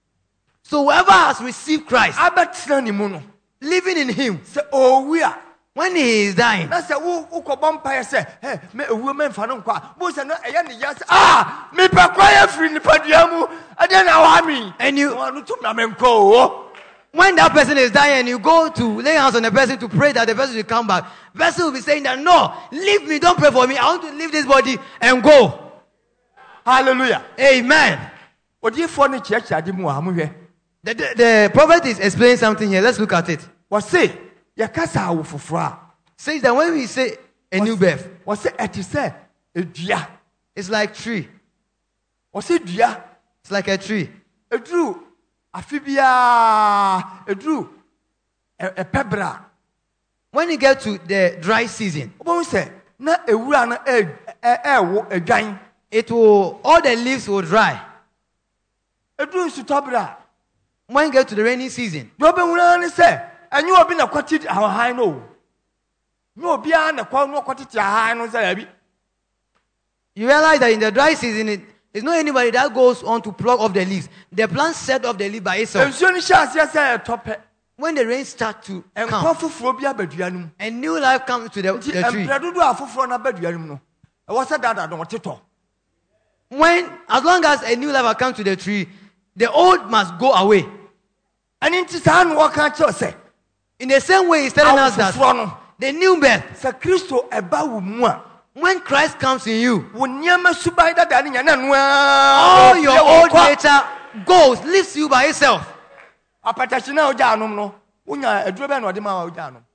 So whoever has received Christ, living in him, When he is dying, na sɛ wo kɔbɔ mpaeɛ sɛ me ewuo me mfa no nkɔ a wo sɛ no ɛyɛ ne ya sɛ mepɛ kɔ yɛ firi nipadua mu ɛdeɛ na wa mi and you, no tum na me nkɔ o. when that person is dying and you go to lay hands on the person to pray that the person will come back, the person will be saying that, no, leave me, don't pray for me. I want to leave this body and go. Hallelujah. Amen. Odiyifoɔ ne kyerɛkyerɛ ade mu a mo hwɛ. The prophet is explaining something here. Let's look at it. Wɔse yɛkasa awo foforɔ a Says that when we say a new birth, wɔse ɛte sɛ edua. it's like tree. Wɔse dua It's like a tree. eduru afi biara eduru ɛpɛ bere a When you get to the dry season, wobɛhu sɛ na ewura no ɛɛwo edwan. all the leaves will dry. Eduru nsutɔ bere a When you get to the rainy season, deɛ ɔbɛhuna ne sɛ ɛnyɛ obi na kɔte ahan no o nyɛ obiara na kɔtete ahan no sɛ ɛbi. you realize that in the dry season, it's not anybody that goes on to pluck off the leaves. The plant set off the leaf by itself. Nsuo no hyɛ aseɛ sɛ ɛtɔ pɛ When the rain starts to nkɔ come, foforɔ bi aba dua no mu a new life comes to the nti tree. mprɛ dodoɔ a foforɔ no aba dua no mu no ɛwɔ sɛ dada no ɔtetɔ. As long as a new life has come to the tree, the old must go away. ɛne nti saa no wɔka kyerɛ sɛ In the same way, he's telling us that awofoforɔ no the new birth, sɛ Kristo ɛba wo mu a when Christ comes in you, wo nneɛma suban dada no nya na noa all your old nature goes, leaves you by itself. apatakyi na ogya anom no wonya aduro bɛn na ɔde ma wa ogya anom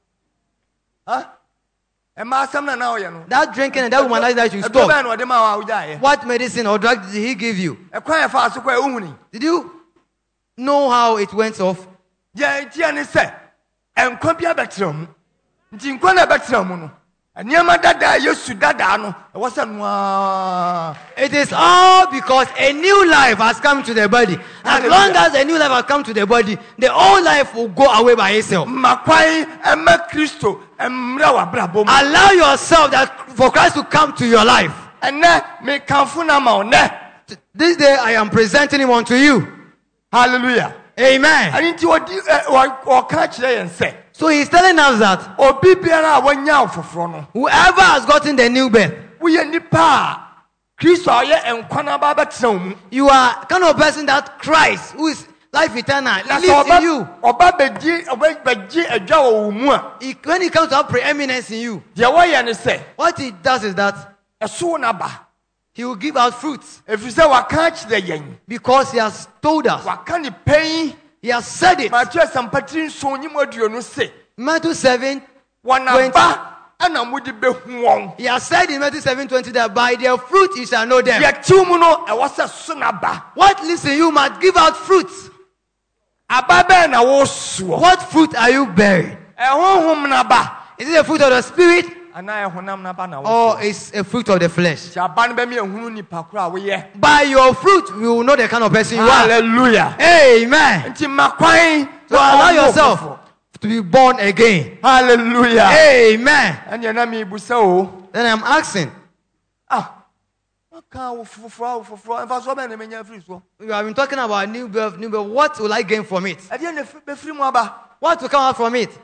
ɛma asɛm na ɔyɛ no That drinking and that womanizer that you aduro stop. bɛn na ɔde ma wa ogya ayɛ What medicine or drug did he give you? ɛkwan ɛfa so kɔ ɛwohuni Did you know how it went off? deɛ ntia ne sɛ ɛnkwa bi abɛtena mu nti nkwa na ɛbɛtena mu no nneɛma dada a Yesu dada no ɛwɔ sɛ noa. It is all because a new life has come to the body. As long as a new life has come to the body, the old life will go away by itself. Makwan ɛmɛ Kristo ɛmmerɛ w'abrabɔ mu. Allow yourself for Christ to come to your life. ɛnɛ mekamfo na ma wo nɛ. This day I am presenting him unto you. Hallelujah. Amen. ɛne nti ɔka kyerɛ yɛn sɛ So he's telling us that obi biara a wanya foforɔ no whoever has gotten the new birth, woyɛ nipa a Kristo a ɔyɛ nkwa na aba bɛtena wo mu. you are kind of person that Christ, who is life eternal, na lives sɛ in you. ɔba bɛgye adwa wɔ wo mu a When he comes to have preeminence in you, deɛ wɔyɛ ne sɛ what he does is that ɛso na ba he will give out fruits ɛfiri sɛ waka akyerɛ yɛn because he has told us. waka ne pɛn. He has said it. Matthew sampatiri nson nyim aduonu se Matthew 7, wɔnaba ɛna mode bɛhu wɔn. he has said in Matthew 7:20 that by their fruit you shall know them. yɛtiw mu no ɛwɔ sɛ so na ba What lives in you must give out fruits. aba bɛɛ na wɔsoɔ What fruit are you bearing? ɛhonhom na ba Is it a fruit of the spirit anaa ɛhonam na ba na or wɔsoɔ. is a fruit of the flesh? Nti aba no bɛmi ehunu nipa koro a woyɛ. By your fruit we will know the kind of person you are. Hallelujah. Amen. Nti makwan So allow yourself to be born again. Hallelujah. Amen. ɛnneɛ na mibusa o Then I'm asking, maka wo foforɔ ɛmfa so bɛn na menya afiri soɔ. we have been talking about new birth. What will I gain from it? ɛdeɛ na bɛfiri mu aba. What will come out from it?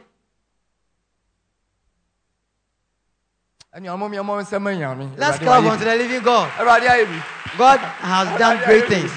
ɛnneɛ ɔmo miɛmɔ nsɛm anyame. Let's clap unto the living God. Awurade ayɛ bi. God has done great things.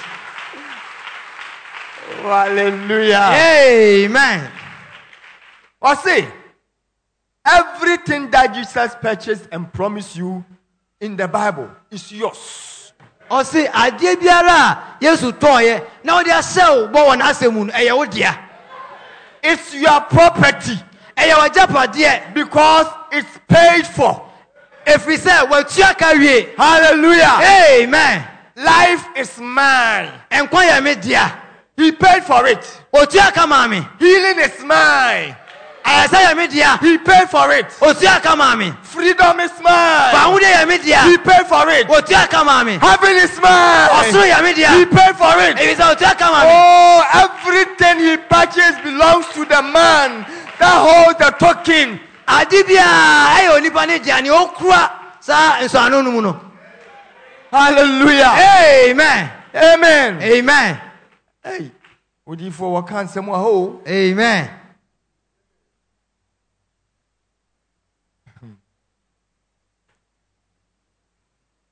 Hallelujah. Amen. See, everything that Jesus purchased and promised you in the Bible is yours. Or say, adeɛ biara Yesu tɔɔyɛ na ɔde ahyɛ wo bɔ wɔ n'asɛm mu no ɛyɛ wo dea. It's your property Ɛyɛ w'agyapadeɛ because it's paid for. ɛfiri sɛ wɔatua ka wie. Hallelujah. Amen. Life is mine. Nkwa yɛ me dea. He paid for it. Otua ka maa me. Healing is mine. Ayɛsɛ yɛ me dea. He paid for it. Otua ka maa me. Freedom is mine. Fahude yɛ me dea. He paid for it. Otua ka maa me. Heaven is mine. Ɔsoro yɛ me He dea. paid for it. Ɛfiri sɛ otua ka maa me. Oh, everything he purchased belongs to the man that holds the token. Ade biara ɛyɛ onipa ne dea ne okura saa nsɔano no mu no. Hallelujah. Amen. Amen. Amen. Hey, would you for what can someone hold? Amen.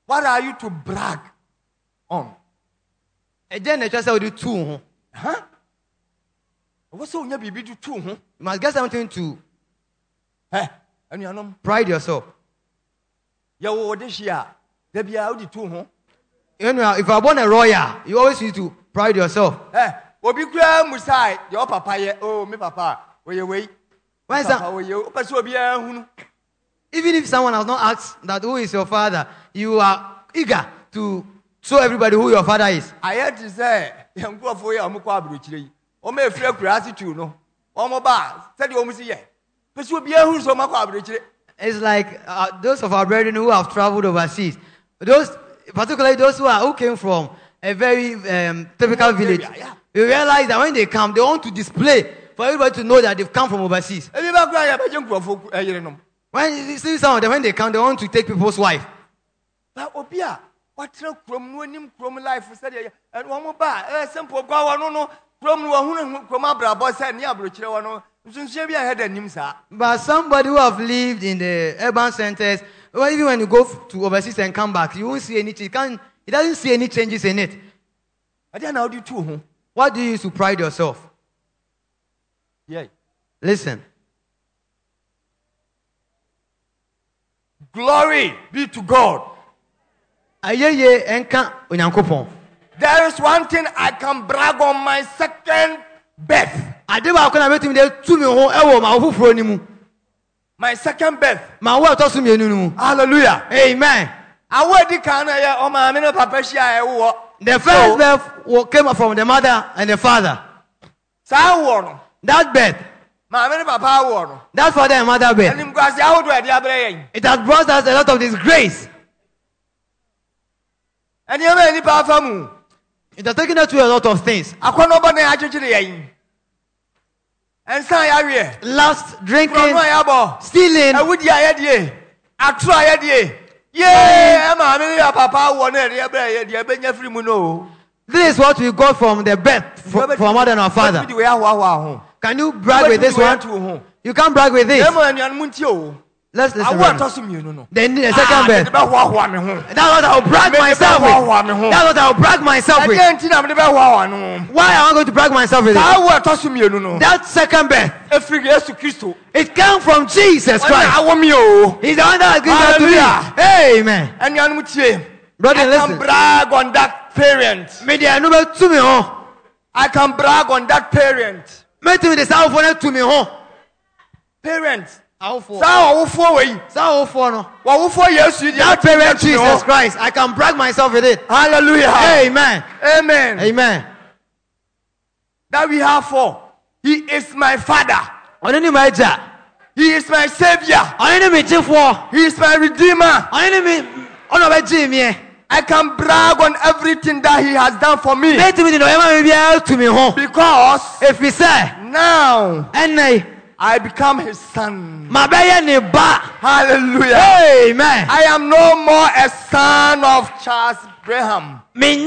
What are you to brag on? Then the church said, "Do two." Huh? What's so you be do too? You must get something to Hey, and you know, pride yourself. you what this year? There be out the two, You know, if you are born a royal, you always need to pride yourself. Hey, what be crying musai? Your papa, oh, me papa, where you wait? Why is that? Where you? But so be a Even if someone has not asked that who is your father, you are eager to show everybody who your father is. I had to say, young go for you, I'm a quabri. O me free gratitude, no. O ba, said you almost yeah. But so be a who's on my quabri. It's like those of our brethren who have traveled overseas. Those, particularly those who came from a very typical village. Yeah. You realize that when they come, they want to display for everybody to know that they've come from overseas. When you see some of them, when they come, they want to take people's wife. But Obia, what from winning from life said, and one more bar, simple go no, from Abra, boss, and Yabro, since I had a Nimsa. But somebody who have lived in the urban centers, well, even when you go to overseas and come back, you won't see any change. He doesn't see any changes in it. I don't know how do you too. What do you use to pride yourself? Yeah. Listen. Glory be to God. There There is one thing I can brag on my second birth. My second birth. Hallelujah. Amen. The first birth came from the mother and the father. That birth. That father and mother birth. It has brought us a lot of disgrace. It has taken us to a lot of things. Lust, drinking, stealing. This is what we got from the birth from our mother and our father. Can you brag with this one? You can't brag with this. Let's listen. Then the second birth. That's what I'll brag myself with. That's what I'll brag myself with. Why am I going to brag myself with it? That second birth. It came from Jesus Christ. He's the one that has given that to me. Amen. Brother, I can brag on that parent. I can brag on that parent. Parents. That parent, Jesus Christ. I can brag myself with it. Hallelujah. Amen. Amen. Amen. That we have for. He is my father. He is my savior. He is my redeemer. I can brag on everything that he has done for me. Because if we say now I become his son. Hallelujah. Amen. I am no more a son of Charles Graham.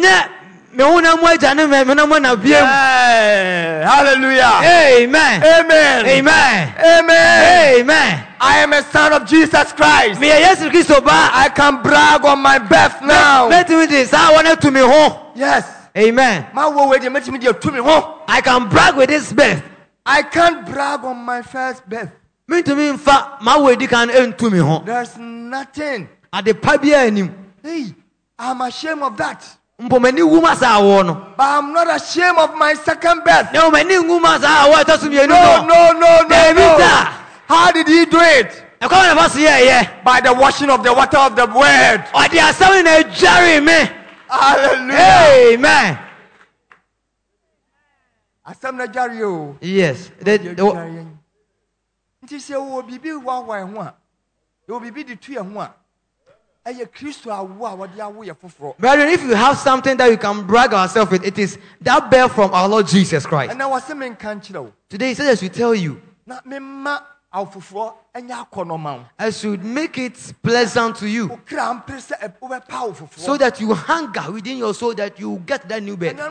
Yeah. Hallelujah. Amen. Amen. Amen. Amen. Amen. I am a son of Jesus Christ. I can brag on my birth now. Yes. Amen. I can brag with this birth. I can't brag on my first birth. There's nothing. Hey, I'm ashamed of that. But I'm not ashamed of my second birth. No. How did he do it? By the washing of the water of the word. Hallelujah. Amen. Yes. Brethren, if you have something that you can brag ourselves with, it is that birth from our Lord Jesus Christ. Today, he says, I should tell you, I should make it pleasant to you, so that you hunger within your soul, that you get that new birth.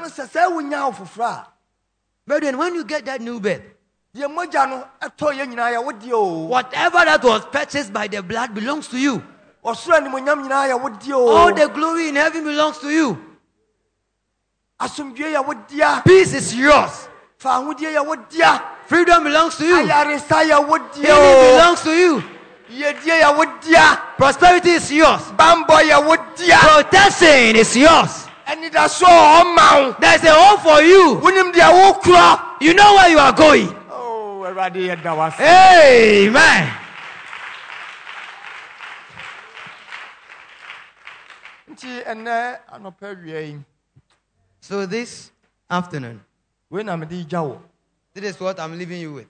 Brethren, when you get that new birth, whatever that was purchased by the blood belongs to you. ɔsoro animonyam nyinaa yɛ wo dea All o. the glory in heaven belongs to you. Asomdwie yɛ wo dea. Peace is yours. Fa ahodie yɛ wo dea. Freedom belongs to you. Ayaresa yɛ wo dea Healing o. belongs to you. Yɛdie yɛ wo dea. Prosperity is yours. Bambɔ yɛ wo dea. Protection is yours. Anidaso a ɔma wo. There's a hope for you. Wonim deɛ wokura. You know where you are going. Oh, Awurade yɛda wo ase. Amen. Nti ɛnnɛ anɔpa awia yi, So this afternoon, wei na mede gya wo. this is what I'm leaving you with.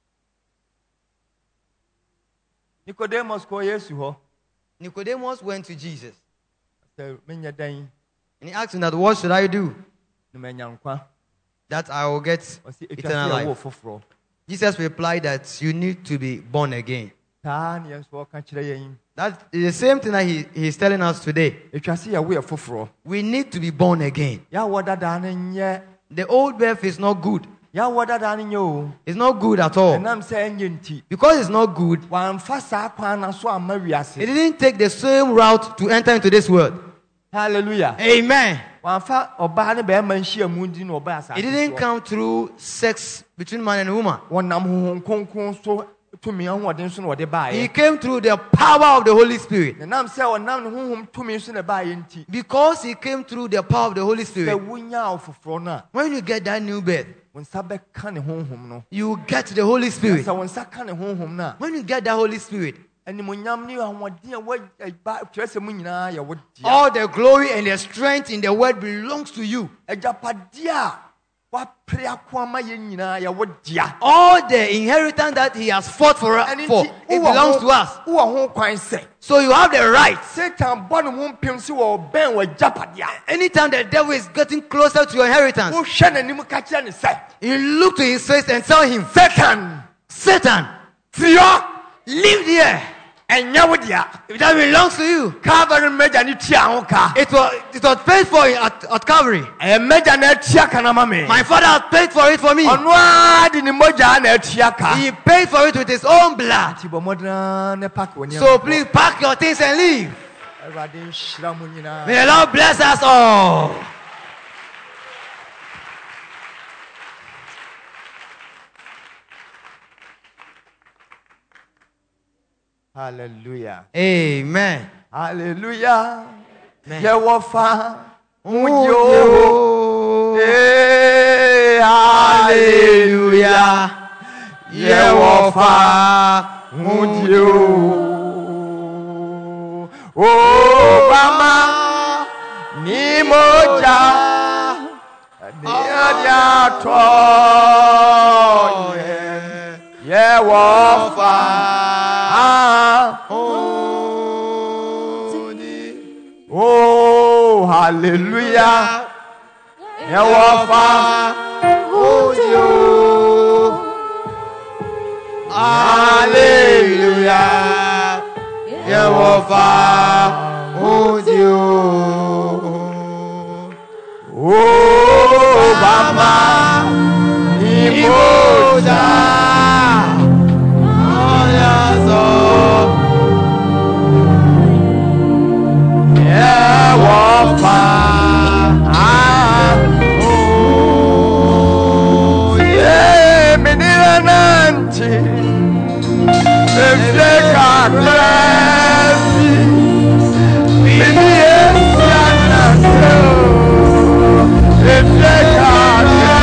Nicodemus kɔɔ Yesu hɔ. Nicodemus went to Jesus Sɛ menyɛ dɛn and he asked him that, what should I do na manya nkwa. that I will get Ɔse eternal etwa sɛ yɛwo life? foforɔ. Jesus replied that you need to be born again. Saa ne yɛn nso ɔka kyerɛ yɛn. That is the same thing that he's telling us today. Etwa sɛ yɛwo yɛ foforɔ. We need to be born again. Yɛawɔ dadaa no nyɛ. The old birth is not good. Yɛawɔ dadaa no nyɛ o. It's not good at all. Ɛnam sɛ ɛnyɛ nti. Because it's not good, Wamfa saa kwan na so amma it wiase. didn't take the same route to enter into this world. Hallelujah. Amen. Wamfa ɔbaa ne bɛrima nhyia mu ndi na ɔbaa asase It didn't soɔ. come through sex between man and woman. Wɔnam honhom kronkron so tumi ahoɔden so na wɔde He baeɛ. came through the power of the Holy Spirit. Ɛnam sɛ ɔnam ne honhom tumi so na baeɛ nti. Because he came through the power of the Holy Sɛ Spirit. wonya wo foforɔ no a, When you get that new birth, wo nsa bɛka ne honhom no. you get the Holy Spirit. Sɛ wo nsa ka ne honhom no a, When you get that Holy Spirit, animonyam ne ahoɔden a kyerɛsɛ mu nyinaa yɛ wo dea. all the glory and the strength in the word belongs to you. Agyapadeɛ a wapere ako ama yɛn nyinaa yɛ wo dea. All the inheritance that he has fought for, Ɛno it nti, belongs to us. wowɔ ho kwan sɛ So you have the right. Satan bɔ ne ho mpem sɛ wɔbɛn w'agyapadeɛ a, Anytime the devil is getting closer to your inheritance, wohwɛ n'anim ka kyerɛ ne sɛ, you look to his face and tell him, Satan, Satan, firi hɔ, live there. ɛnyɛ wo dea. If that belongs to you. Calvary mmagya ne tua ho ka. It was paid for at Calvary. Ɛyɛ mmagya na atua ka na ma me. My father has paid for it for me. Ɔno ara de ne mogya na atua ka. He paid for it with his own blood. Nti bɔ mmɔden ne pack wɔ nneɛma So kɔ. please pack your things and leave. Awurade nhyira mo nyinaa. May the Lord bless us all. Hallelujah. Amen. Hallelujah. Amen. Yɛwɔ fa Oh, ho Hey, hallelujah. Yɛwɔ fa ho Obama ni moja ni adiato yɛwɔ fa Oh, hallelujah. Yɛwɔ fa Hallelujah. Yɛwɔ fa Obama ni moja Yɛwɔ fa menina nanti efie kakra bi mini esia nase efie kakra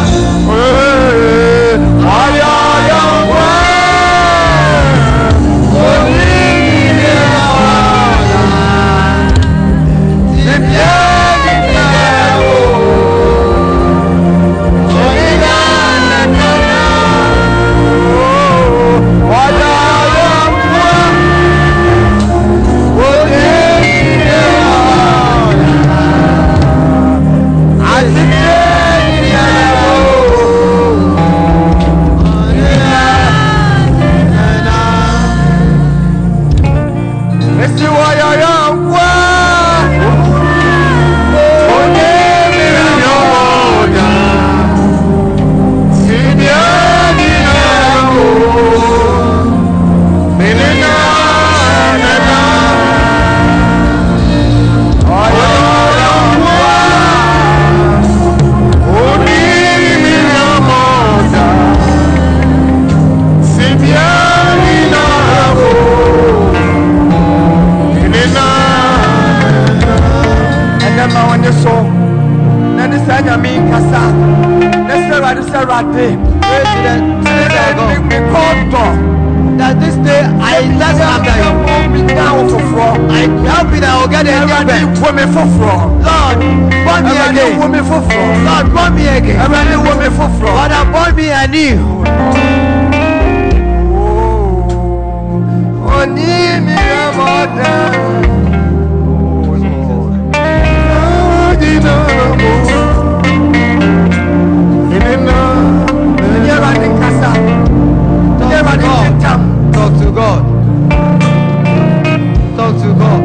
ayayangwa onini ona tibieni nero I Erade. Pray to the Spirit of God. Me call That this day I last after you. I help you that I will get a new bed. Lord, born me again. Lord, born me again. Father, born me anew. Talk to God. Talk to God.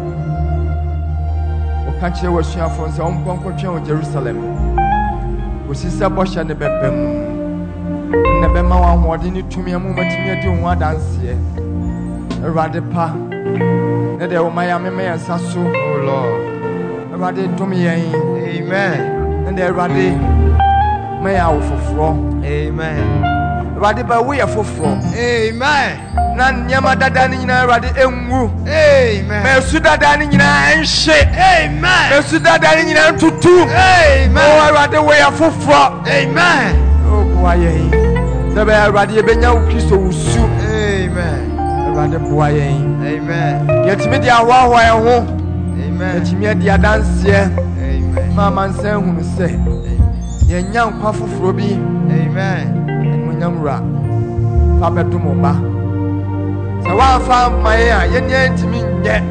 Jerusalem. kosi sɛ bɔhyɛ ne bɛbɛ mu ne bɛma wɔn ahoɔden ne tumi mu matumi adi ho adanseɛ Awurade pa ne de wɔn ayɛ amema yɛn nsa so Oh Lord. Awurade dom yɛn Amen. ne de Awurade ma yɛ awo foforɔ Amen. Awurade ba wo yɛ foforɔ Amen. na nneɛma dada ne nyinaa Awurade enwu Amen. Mesu dada ne nyinaa nhye Amen. Mesu dada ne nyinaa ntutu Amen. Oh Awurade wo yɛ foforɔ Amen. Oh boa yɛn sɛ bɛyɛ Awurade yɛbɛnya wo Kristo wo su Amen. Awurade boa yɛn Amen. yɛtumi de ahoahoa yɛn ho Amen. yɛtumi adi adanseɛ Amen. ma amansan hunu sɛ yɛnya nkwa foforɔ bi Amen. animuonyam wura fa bɛdom wo ba sɛ woamfa mma yɛn a yɛnyɛ ntumi nyɛ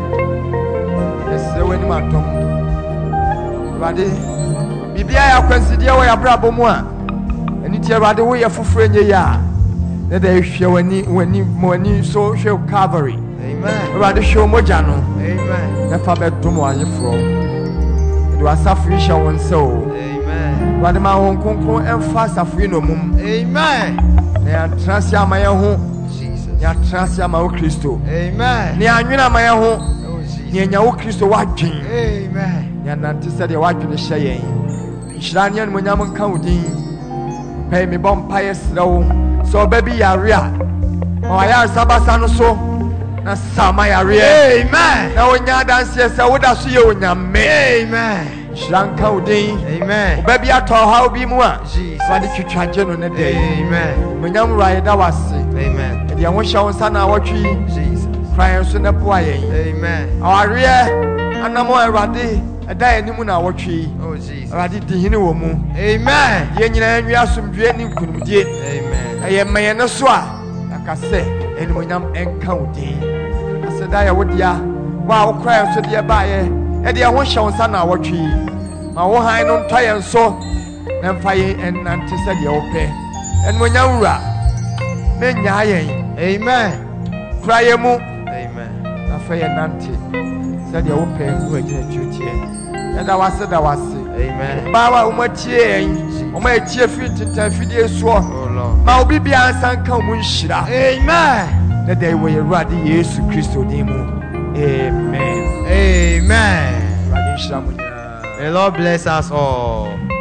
yɛsrɛ w'anim adom Awurade biribia yɛ akwansideɛ wɔ yɛabrabɔ mu a ɛno nti Awurade woyɛ foforɔ nyɛ yɛ a ne da yɛhwɛ w'ani so hwɛ wo Calvary Amen. Awurade hwɛ wo mogya no Amen. na fa bɛdom wo ayeforɔ de w'asafo yi hyɛ wo nsa o Amen. Awurade ma Honhom Kronkron ɛmfa asafo yi nomum Amen. na yɛantena ase ama yɛn ho Jesus. yɛatena ase ama wo Kristo Amen. na yɛanwene ama yɛn ho Oh na Jesus. yɛnya wo Kristo woadwen Amen. na yɛnante sɛdeɛ woadwene hyɛ yɛn nhyira ne animuonyam nka wo din pɛi mebɔ mpaeɛ serɛ wo sɛ ɔba bi yare a ma wayaresa basa no so na sama yareɛ Amen. na wonya adanseɛ sɛ woda so yɛ onyame Amen. nhyira nka wo din Amen. ɔba bi atɔ ɔhaw bi mu a Jesus. Awurade twitwagye no ne dɛ Amen. animuonyam wura yɛda wo ase Amen. ɛde yɛn ho hyɛ wo nsa na awɔtwe yi Jesus. kora yɛn so na boa yɛn Amen. awareɛ anam a Awurade ɛda yɛn anim na awɔtwe yi Oh Jesus. Awurade di hene wɔ mu Amen. yɛn nyinaa nwie asomdwoe ne nkonimdie Amen. ɛyɛ mma yɛn no so a yɛaka sɛ animuonyam ɛnka wo din aseda yɛ wo dea wo a wokora yɛn so deɛ baayɛ ɛde yɛn ho hyɛ wo nsa na awɔtwe yi ma wo han no ntɔ yɛn so na mfa yɛn ɛnnante sɛdeɛ wopɛ animuonyam wura mennyaa yɛn Amen. kora yɛn mu Amen. na fa yɛn nante sɛdeɛ wopɛ ho agyina tuoteɛ yɛda wase da wase Amen. baa wa wɔn atie yɛn wɔn a atie firi ntentan fidie soɔ Oh Lord. ma obi bia nsa nka wɔn nhyira Amen. na da wɔ yɛ Awurade Yesu Kristo din mu amen Amen. Awurade nhyira mo nyinaa. The Lord bless us all.